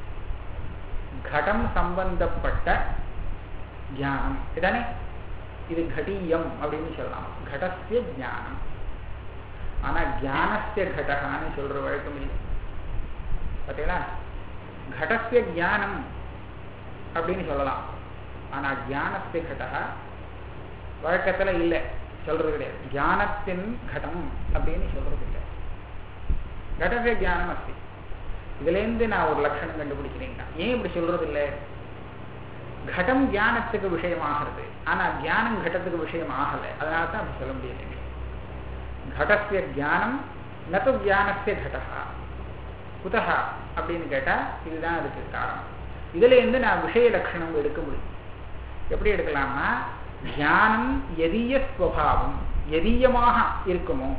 கடம் சம்பந்தப்பட்ட ஞானம் இதானே. இது கடீயம் அப்படின்னு சொல்லலாம். கடஸ்ய ஞானம். ஆனா ஞானஸ்ய கடகான்னு சொல்ற வழக்கம் இல்லை. பார்த்தீங்களா? கடஸ்ய ஞானம் அப்படின்னு சொல்லலாம். ஆனா ஞானஸ்ய கடகா வழக்கத்துல இல்லை, சொல்றது கிடையாது. ஞானத்தின் கடம் அப்படின்னு சொல்றது இல்லை. கடஸ்ய ஞானம் அஸ்தி. இதுல இருந்து நான் ஒரு லட்சணம் கண்டுபிடிக்கிறீங்க. ஏன் இப்படி சொல்றது இல்லை? கடம் ஞானத்துக்கு விஷயமாகிறது, ஆனா ஞானம் கடத்துக்கு விஷயம் ஆகல. அதனால தான் அப்படி சொல்ல முடியல. கடஸ்ய ஞானம் நது ஞானஸ்ய கடகா குதஹா அப்படின்னு கேட்டா இதுதான் அதுக்கு காரணம். இதுல இருந்து நான் விஷய லட்சணம் எடுக்க முடியும். எப்படி எடுக்கலாம்னா ஞானம் யதீய ஸ்வபாவம் யதீயமாக இருக்குமோ.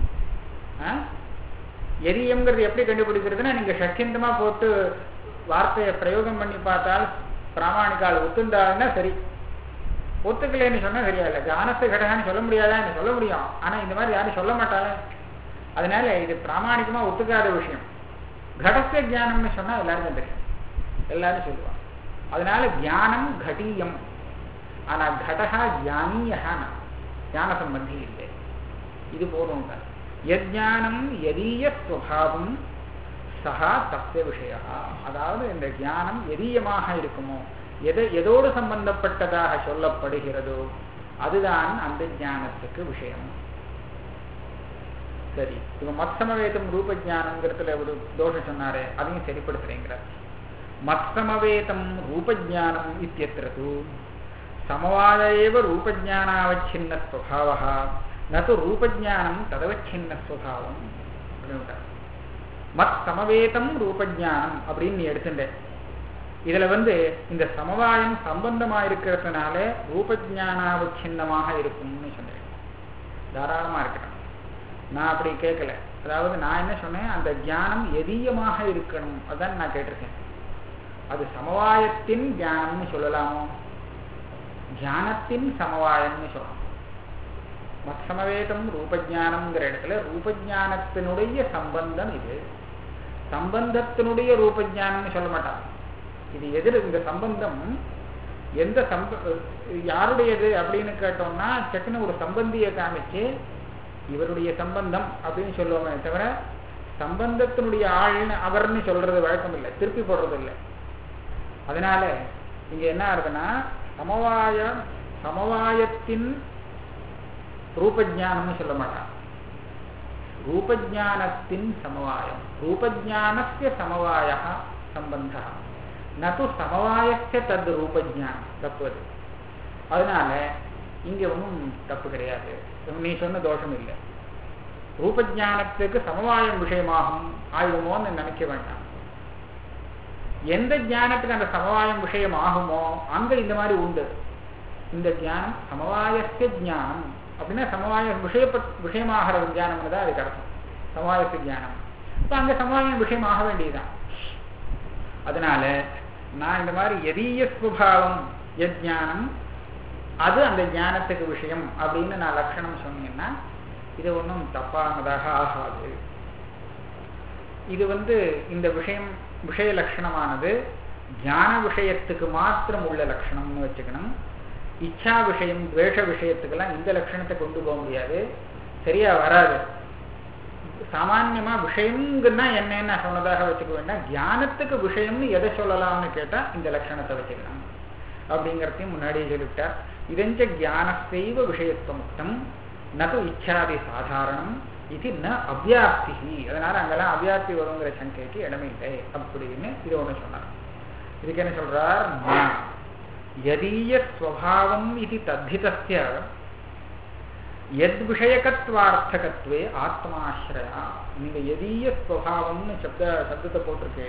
யதீயம்ங்கிறது எப்படி கண்டுபிடிக்கிறதுன்னா நீங்க ஷட்யந்தமா போட்டு வார்த்தையை பிரயோகம் பண்ணி பார்த்தால் பிராமணிக்கால் ஒத்துண்டாருன்னா சரி, ஒத்துக்கலைன்னு சொன்னா சரியா இல்லை. ஞானத்தை கடகான்னு சொல்ல முடியாதான்னு சொல்ல முடியும், ஆனா இந்த மாதிரி யாரும் சொல்ல மாட்டாங்க. அதனால இது பிராமணிகமா ஒத்துக்காத விஷயம். கடஸ்ய ஞானம்னு சொன்னா எல்லாருக்கும் தெரியும், எல்லாரும் சொல்லுவாங்க. அதனால ஞானம் கடீயம், ஆனா கடகா ஞானீயா ஞான சம்பந்தி இல்லை. இது போதும். யஜ்ஞானம் யதீய ஸ்வபாவம் சஹா தஸ்ய விஷயா. அதாவது இந்த ஞானம் எதீயமாக இருக்குமோ, எதை எதோடு சம்பந்தப்பட்டதாக சொல்லப்படுகிறதோ அதுதான் அந்த ஞானத்துக்கு விஷயம். சரி, இவங்க மத்சமவேதம் ரூப ஜானம்ங்கிறதுல ஒரு தோஷம் சொன்னாரே, அதையும் சரிப்படுத்துறேங்கிற. மத்சமவேதம் ரூபஜானம் இத்தியத்ர தூ சமவாய ஏவ ரூபஜானாவச்சின்ன ஸ்வபாவः ந து ரூபஜானம் ததவச்சின்ன ஸ்வபாவம். மத் சமவேதம் ரூபஜானம் அப்படின்னு நீ எடுத்துட்டேன். இதுல வந்து இந்த சமவாயம் சம்பந்தமாயிருக்கிறதுனால ரூபஜானாவச்சின்னமாக இருக்கும்னு சொன்னேன். தாராளமா இருக்கணும். நான் அப்படி கேட்கல. அதாவது நான் என்ன சொன்னேன், அந்த ஞானம் எதீயமாக இருக்கணும், அதான் நான் கேட்டிருக்கேன். அது சமவாயத்தின் ஞானம்னு சொல்லலாமோ? ஞானத்தின் சமவாயம்னு சொல்லலாம். மத்சமவேதம் ரூபஜானம்ங்கிற இடத்துல ரூபஜானத்தினுடைய சம்பந்தம் இது. சம்பந்தத்தினுடைய ரூபஜானம்னு சொல்ல மாட்டாங்க. இது எதிர் இந்த சம்பந்தம் எந்த சம்ப யாருடையது அப்படின்னு கேட்டோம்னா சட்டுன்னு ஒரு சம்பந்தியை காமிச்சு இவருடைய சம்பந்தம் அப்படின்னு சொல்லுவோமே தவிர சம்பந்தத்தினுடைய ஆள்னு அவர்னு சொல்றது வழக்கம் இல்லை, திருப்பி போடுறது இல்லை. அதனால இங்க என்ன ஆகுதுன்னா சமவாய சமவாயத்தின் ரூபஜானம்னு சொல்ல மாட்டான். ரூபஜானத்தின் சமவாயம், ரூபஜானஸ்ய சமவாய சம்பந்த நது சமவாயஸ்ய தத் ரூபஜானம் தப்பு. அதனால இங்க ஒன்றும் தப்பு கிடையாது. நீ சொன்ன தோஷம் இல்லை. ரூபஜானத்துக்கு சமவாயம் விஷயமாகும் ஆயிடுமோன்னு நினைக்க வேண்டாம். எந்த ஞானத்துக்கு அந்த சமவாயம் விஷயம் ஆகுமோ அங்க இந்த மாதிரி உண்டு. இந்த ஞானம் சமவாயஸ்ய ஞானம் அப்படின்னா சமவாய விஷய விஷயமாகிற ஞானம்னு தான் அதுக்கு அர்த்தம். சமவாயஸ்ய ஞானம் இப்போ அங்க சமவாயம் விஷயம் ஆக வேண்டியதுதான். அதனால நான் இந்த மாதிரி எதீய ஸ்வபாவம் யஜ்ஞானம் அது அந்த ஞானத்துக்கு விஷயம் அப்படின்னு நான் லட்சணம் சொன்னீங்கன்னா இது ஒன்றும் தப்பானதாக ஆகாது. இது வந்து இந்த விஷயம் விஷய லட்சணமானது ஞான விஷயத்துக்கு மாத்திரம் உள்ள லட்சணம்னு வச்சுக்கணும். இச்சா விஷயம் துவேஷ விஷயத்துக்கெல்லாம் இந்த லட்சணத்தை கொண்டு போக முடியாது, சரியா வராது. சாமான்யமா விஷயம்னா என்னன்னு சொன்னதாக வச்சுக்க வேண்டாம். ஞானத்துக்கு விஷயம்னு எதை சொல்லலாம்னு கேட்டா இந்த லட்சணத்தை வச்சுக்கலாம் அப்படிங்கிறதையும் முன்னாடியே சொல்லிவிட்டார். இதஞ்ச ஞானத்தைவ விஷயத்துவம் நது இச்சாதி சாதாரணம் இது ந அவ்யாப்தி. அதனால அங்கெல்லாம் அவ்யாப்தி வருங்கிற சங்கைக்கு இடமில்லை அப்படின்னு இது ஒண்ணு சொன்னார். இதுக்கு என்ன சொல்றார்? யதீய ஸ்வபாவம் இது தத்திதஸ்ய யத் விஷயகத்வார்த்தகத்வே ஆத்மாஸ்ரயா. நீங்க யதீய ஸ்வபாவம்னு சப்த சப்தத்தை போட்டிருக்கு.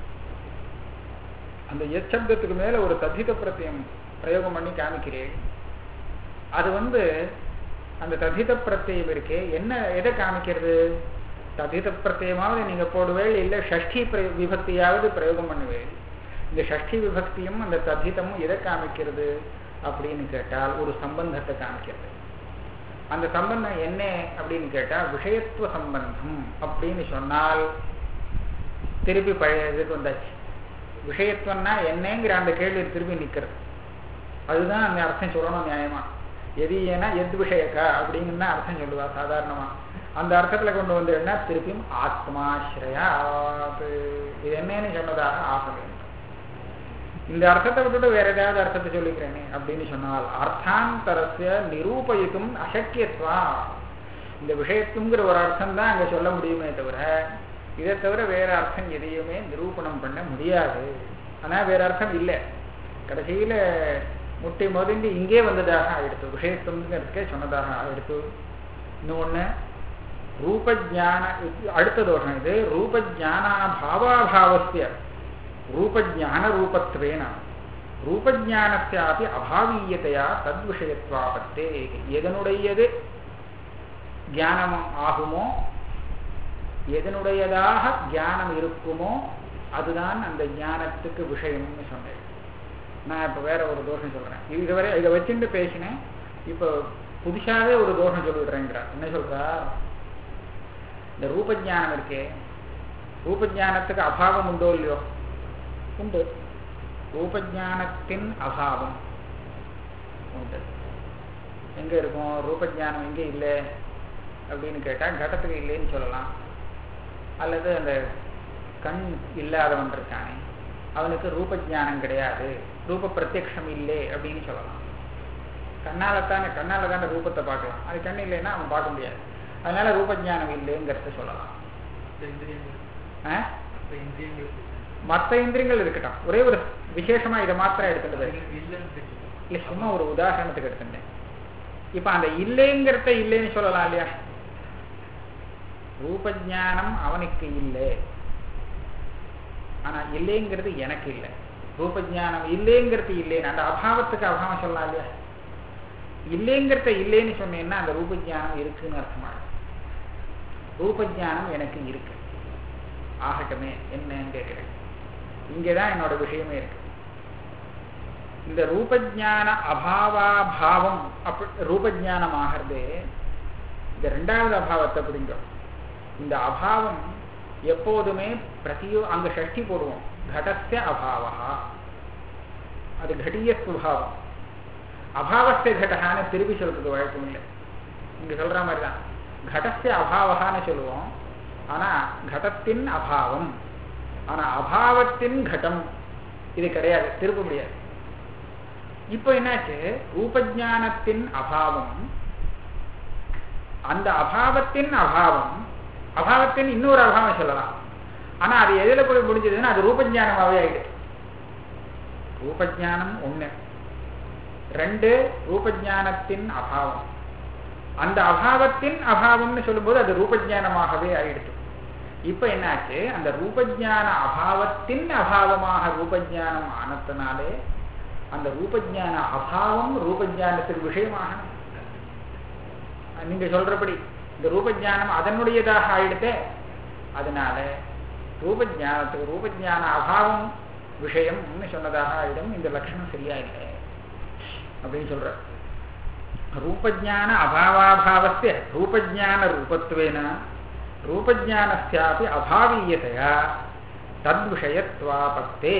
அந்த எத் சப்தத்துக்கு மேல ஒரு தத்தித பிரத்தியம் பிரயோகம் பண்ணி காமிக்கிறேன். அது வந்து அந்த தத்தித பிரத்தியம் இருக்கே என்ன எதை காமிக்கிறது? தத்தித பிரத்தியமாவது நீங்க போடுவேள், இல்லை ஷஷ்டி விபக்தியாவது பிரயோகம் பண்ணுவேள். இந்த ஷஷ்டி விபக்தியும் அந்த தத்திதமும் எதை காமிக்கிறது அப்படின்னு கேட்டால் ஒரு சம்பந்தத்தை காமிக்கிறது. அந்த சம்பந்தம் என்ன அப்படின்னு கேட்டா விஷயத்துவ சம்பந்தம் அப்படின்னு சொன்னால் திருப்பி பழைய இதுக்கு வந்தாச்சு. விஷயத்துவம்னா என்னங்கிற அந்த கேள்வி திருப்பி நிற்கிறது. அதுதான் அந்த அர்த்தம் சொல்லணும் நியாயமா. எது ஏன்னா எது விஷயக்கா அப்படிங்கன்னா அர்த்தம் சொல்லுவா சாதாரணமா. அந்த அர்த்தத்துல கொண்டு வந்தேன்னா திருப்பியும் ஆத்மாஸ்ரயா இது என்னன்னு சொன்னதாக ஆக வேண்டும். இந்த அர்த்தத்தை விட்டுட்டு வேற ஏதாவது அர்த்தத்தை சொல்லிக்கிறேனே அப்படின்னு சொன்னால் அர்த்தாந்தரஸ்ய நிரூபயித்தும் அசக்கியத்வா. இந்த விஷயத்துங்கிற ஒரு அர்த்தம் தான் அங்க சொல்ல முடியுமே தவிர இதை தவிர வேற அர்த்தம் எதையுமே நிரூபணம் பண்ண முடியாது. ஆனா வேற அர்த்தம் இல்லை. கடைசியில முட்டை மோதிண்டு இங்கே வந்ததாக ஆயிடுத்து. விஷயத்துவங்கிறதுக்கே சொன்னதாக ஆயிடுத்து. இன்னொன்னு ரூபஜான அடுத்த தோஷம் இது. ரூபஜானாபாவாபாவஸ்ய ரூபஜான ரூபத்வேன ரூபஜானஸ்யாபி அபாவீயத்தையா தத்விஷயத்வாபத்தே. எதனுடையது ஞானம் ஆகுமோ எதனுடையதாக ஞானம் இருக்குமோ அதுதான் அந்த ஞானத்துக்கு விஷயம்னு சொன்னேன். நான் இப்ப வேற ஒரு தோஷம் சொல்றேன். இதுவரை இதை வச்சுட்டு பேசினேன். இப்ப புதுசாவே ஒரு தோஷம் சொல்லிடுறேங்கிறார். என்ன சொல்றார்? இந்த ரூபஜானம் இருக்கே, ரூபஜானத்துக்கு அபாவம் உண்டோ இல்லையோ? உண்டு. ரூபஜானத்தின் அபாவம் உண்டு. எங்க இருக்கும் ரூபஜானம்? எங்க இல்லை அப்படின்னு கேட்டா கடத்துக்கு இல்லைன்னு சொல்லலாம். அல்லது அந்த கண் இல்லாதவன் இருக்கானே அவனுக்கு ரூபஜானம் கிடையாது, ரூப பிரத்யக்ஷம் இல்லை அப்படின்னு சொல்லலாம். கண்ணால தானே கண்ணால தானே ரூபத்தை பார்க்கலாம். அது கண் இல்லைன்னா அவன் பார்க்க முடியாது. அதனால ரூபஜானம் இல்லைங்கிறத சொல்லலாம். மற்ற இந்திரியங்கள் இருக்கட்டும், ஒரே ஒரு விசேஷமா இதை மாத்திரம் எடுத்துட்டது இல்ல, சும்மா ஒரு உதாரணத்துக்கு எடுத்துட்டேன். இப்ப அந்த இல்லைங்கிறத இல்லைன்னு சொல்லலாம் இல்லையா? ரூபஜானம் அவனுக்கு இல்லை, ஆனா இல்லைங்கிறது எனக்கு இல்லை. ரூபஜானம் இல்லைங்கிறது இல்லைன்னு அந்த அபாவத்துக்கு அபாவம் சொல்லலாம் இல்லையா? இல்லைங்கிறத இல்லைன்னு சொன்னேன்னா அந்த ரூபஜானம் இருக்குன்னு அர்த்தமா. ரூபஜானம் எனக்கு இருக்கு, ஆகட்டுமே என்னன்னு கேட்கிறேன். இங்கேதான் என்னோட விஷயமே இருக்கு. இந்த ரூபஜான அபாவாபாவம் அப்ப ரூபஜானம் ஆகிறது. இந்த ரெண்டாவது அபாவத்தை பிடிங்க. இந்த அபாவம் எப்போதுமே பிரதியோ அங்க ஷஷ்டி போடுவோம். கடஸ்ய அபாவா, அது கடீய சுபாவம். அபாவஸ்ய கடகான்னு திருப்பி சொல்றது வழக்கம் இல்லை. இங்க சொல்ற மாதிரிதான் கடஸ்ய அபாவகான்னு சொல்லுவோம். ஆனா கடத்தின் அபாவம், ஆனா அபாவத்தின் கடம் இது கிடையாது, திருப்ப முடியாது. இப்ப என்னாச்சு? ரூபஜானத்தின் அபாவம், அந்த அபாவத்தின் அபாவம், அபாவத்தின் இன்னொரு அபாவம் சொல்லலாம். ஆனா அது எதுல போய் முடிஞ்சதுன்னா அது ரூபஜானமாவே ஆயிடுச்சு. ரூபஜானம் ஒண்ணு, ரெண்டு ரூபஜானத்தின் அபாவம். அந்த அபாவத்தின் அபாவம்னு சொல்லும்போது அது ரூபஜானமாகவே ஆயிடுச்சு. இப்ப என்னாச்சு, அந்த ரூபஜான அபாவத்தின் அபாவமாக ரூபஜானம் ஆனத்தினாலே அந்த ரூபஜான அபாவம் ரூபஜானத்துக்கு விஷயமாக நீங்க சொல்றபடி இந்த ரூபஜானம் அதனுடையதாக ஆயிடுத்தே. அதனால ரூபஜானத்துக்கு ரூபஜான அபாவம் விஷயம்னு சொன்னதாக ஆயிடும். இந்த லட்சணம் சரியா இல்லை அப்படின்னு சொல்ற. ரூபஜான அபாவாபாவஸ்ய ரூபஜான ரூபத்வேன ரூபஜானஸ்யாபி அபாவீயதையா தத்விஷயத்வாபத்தே.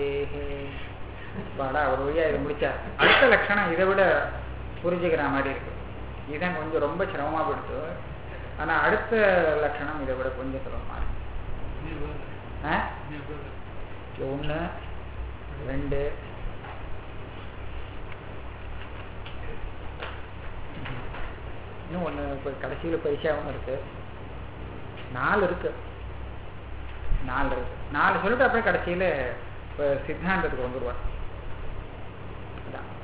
பாடா ஒரு வழியா இதை முடிச்சார். அடுத்த லட்சணம் இதை விட புரிஞ்சுக்கிற மாதிரி இருக்கு. இதுதான் கொஞ்சம் ரொம்ப சிரமமா போடுத்து. ஆனா அடுத்த லட்சணம் இதை விட கொஞ்சம் சிரமமா இருக்கு. ஒண்ணு ரெண்டு இன்னும் ஒண்ணு இப்ப கடைசியில பரிசாவும் இருக்கு. நாலு இருக்கு நாலு இருக்கு நாலு சொல்லிட்டு அப்புறம் கடைசியில இப்ப சித்தாந்தத்துக்கு வந்துருவார்.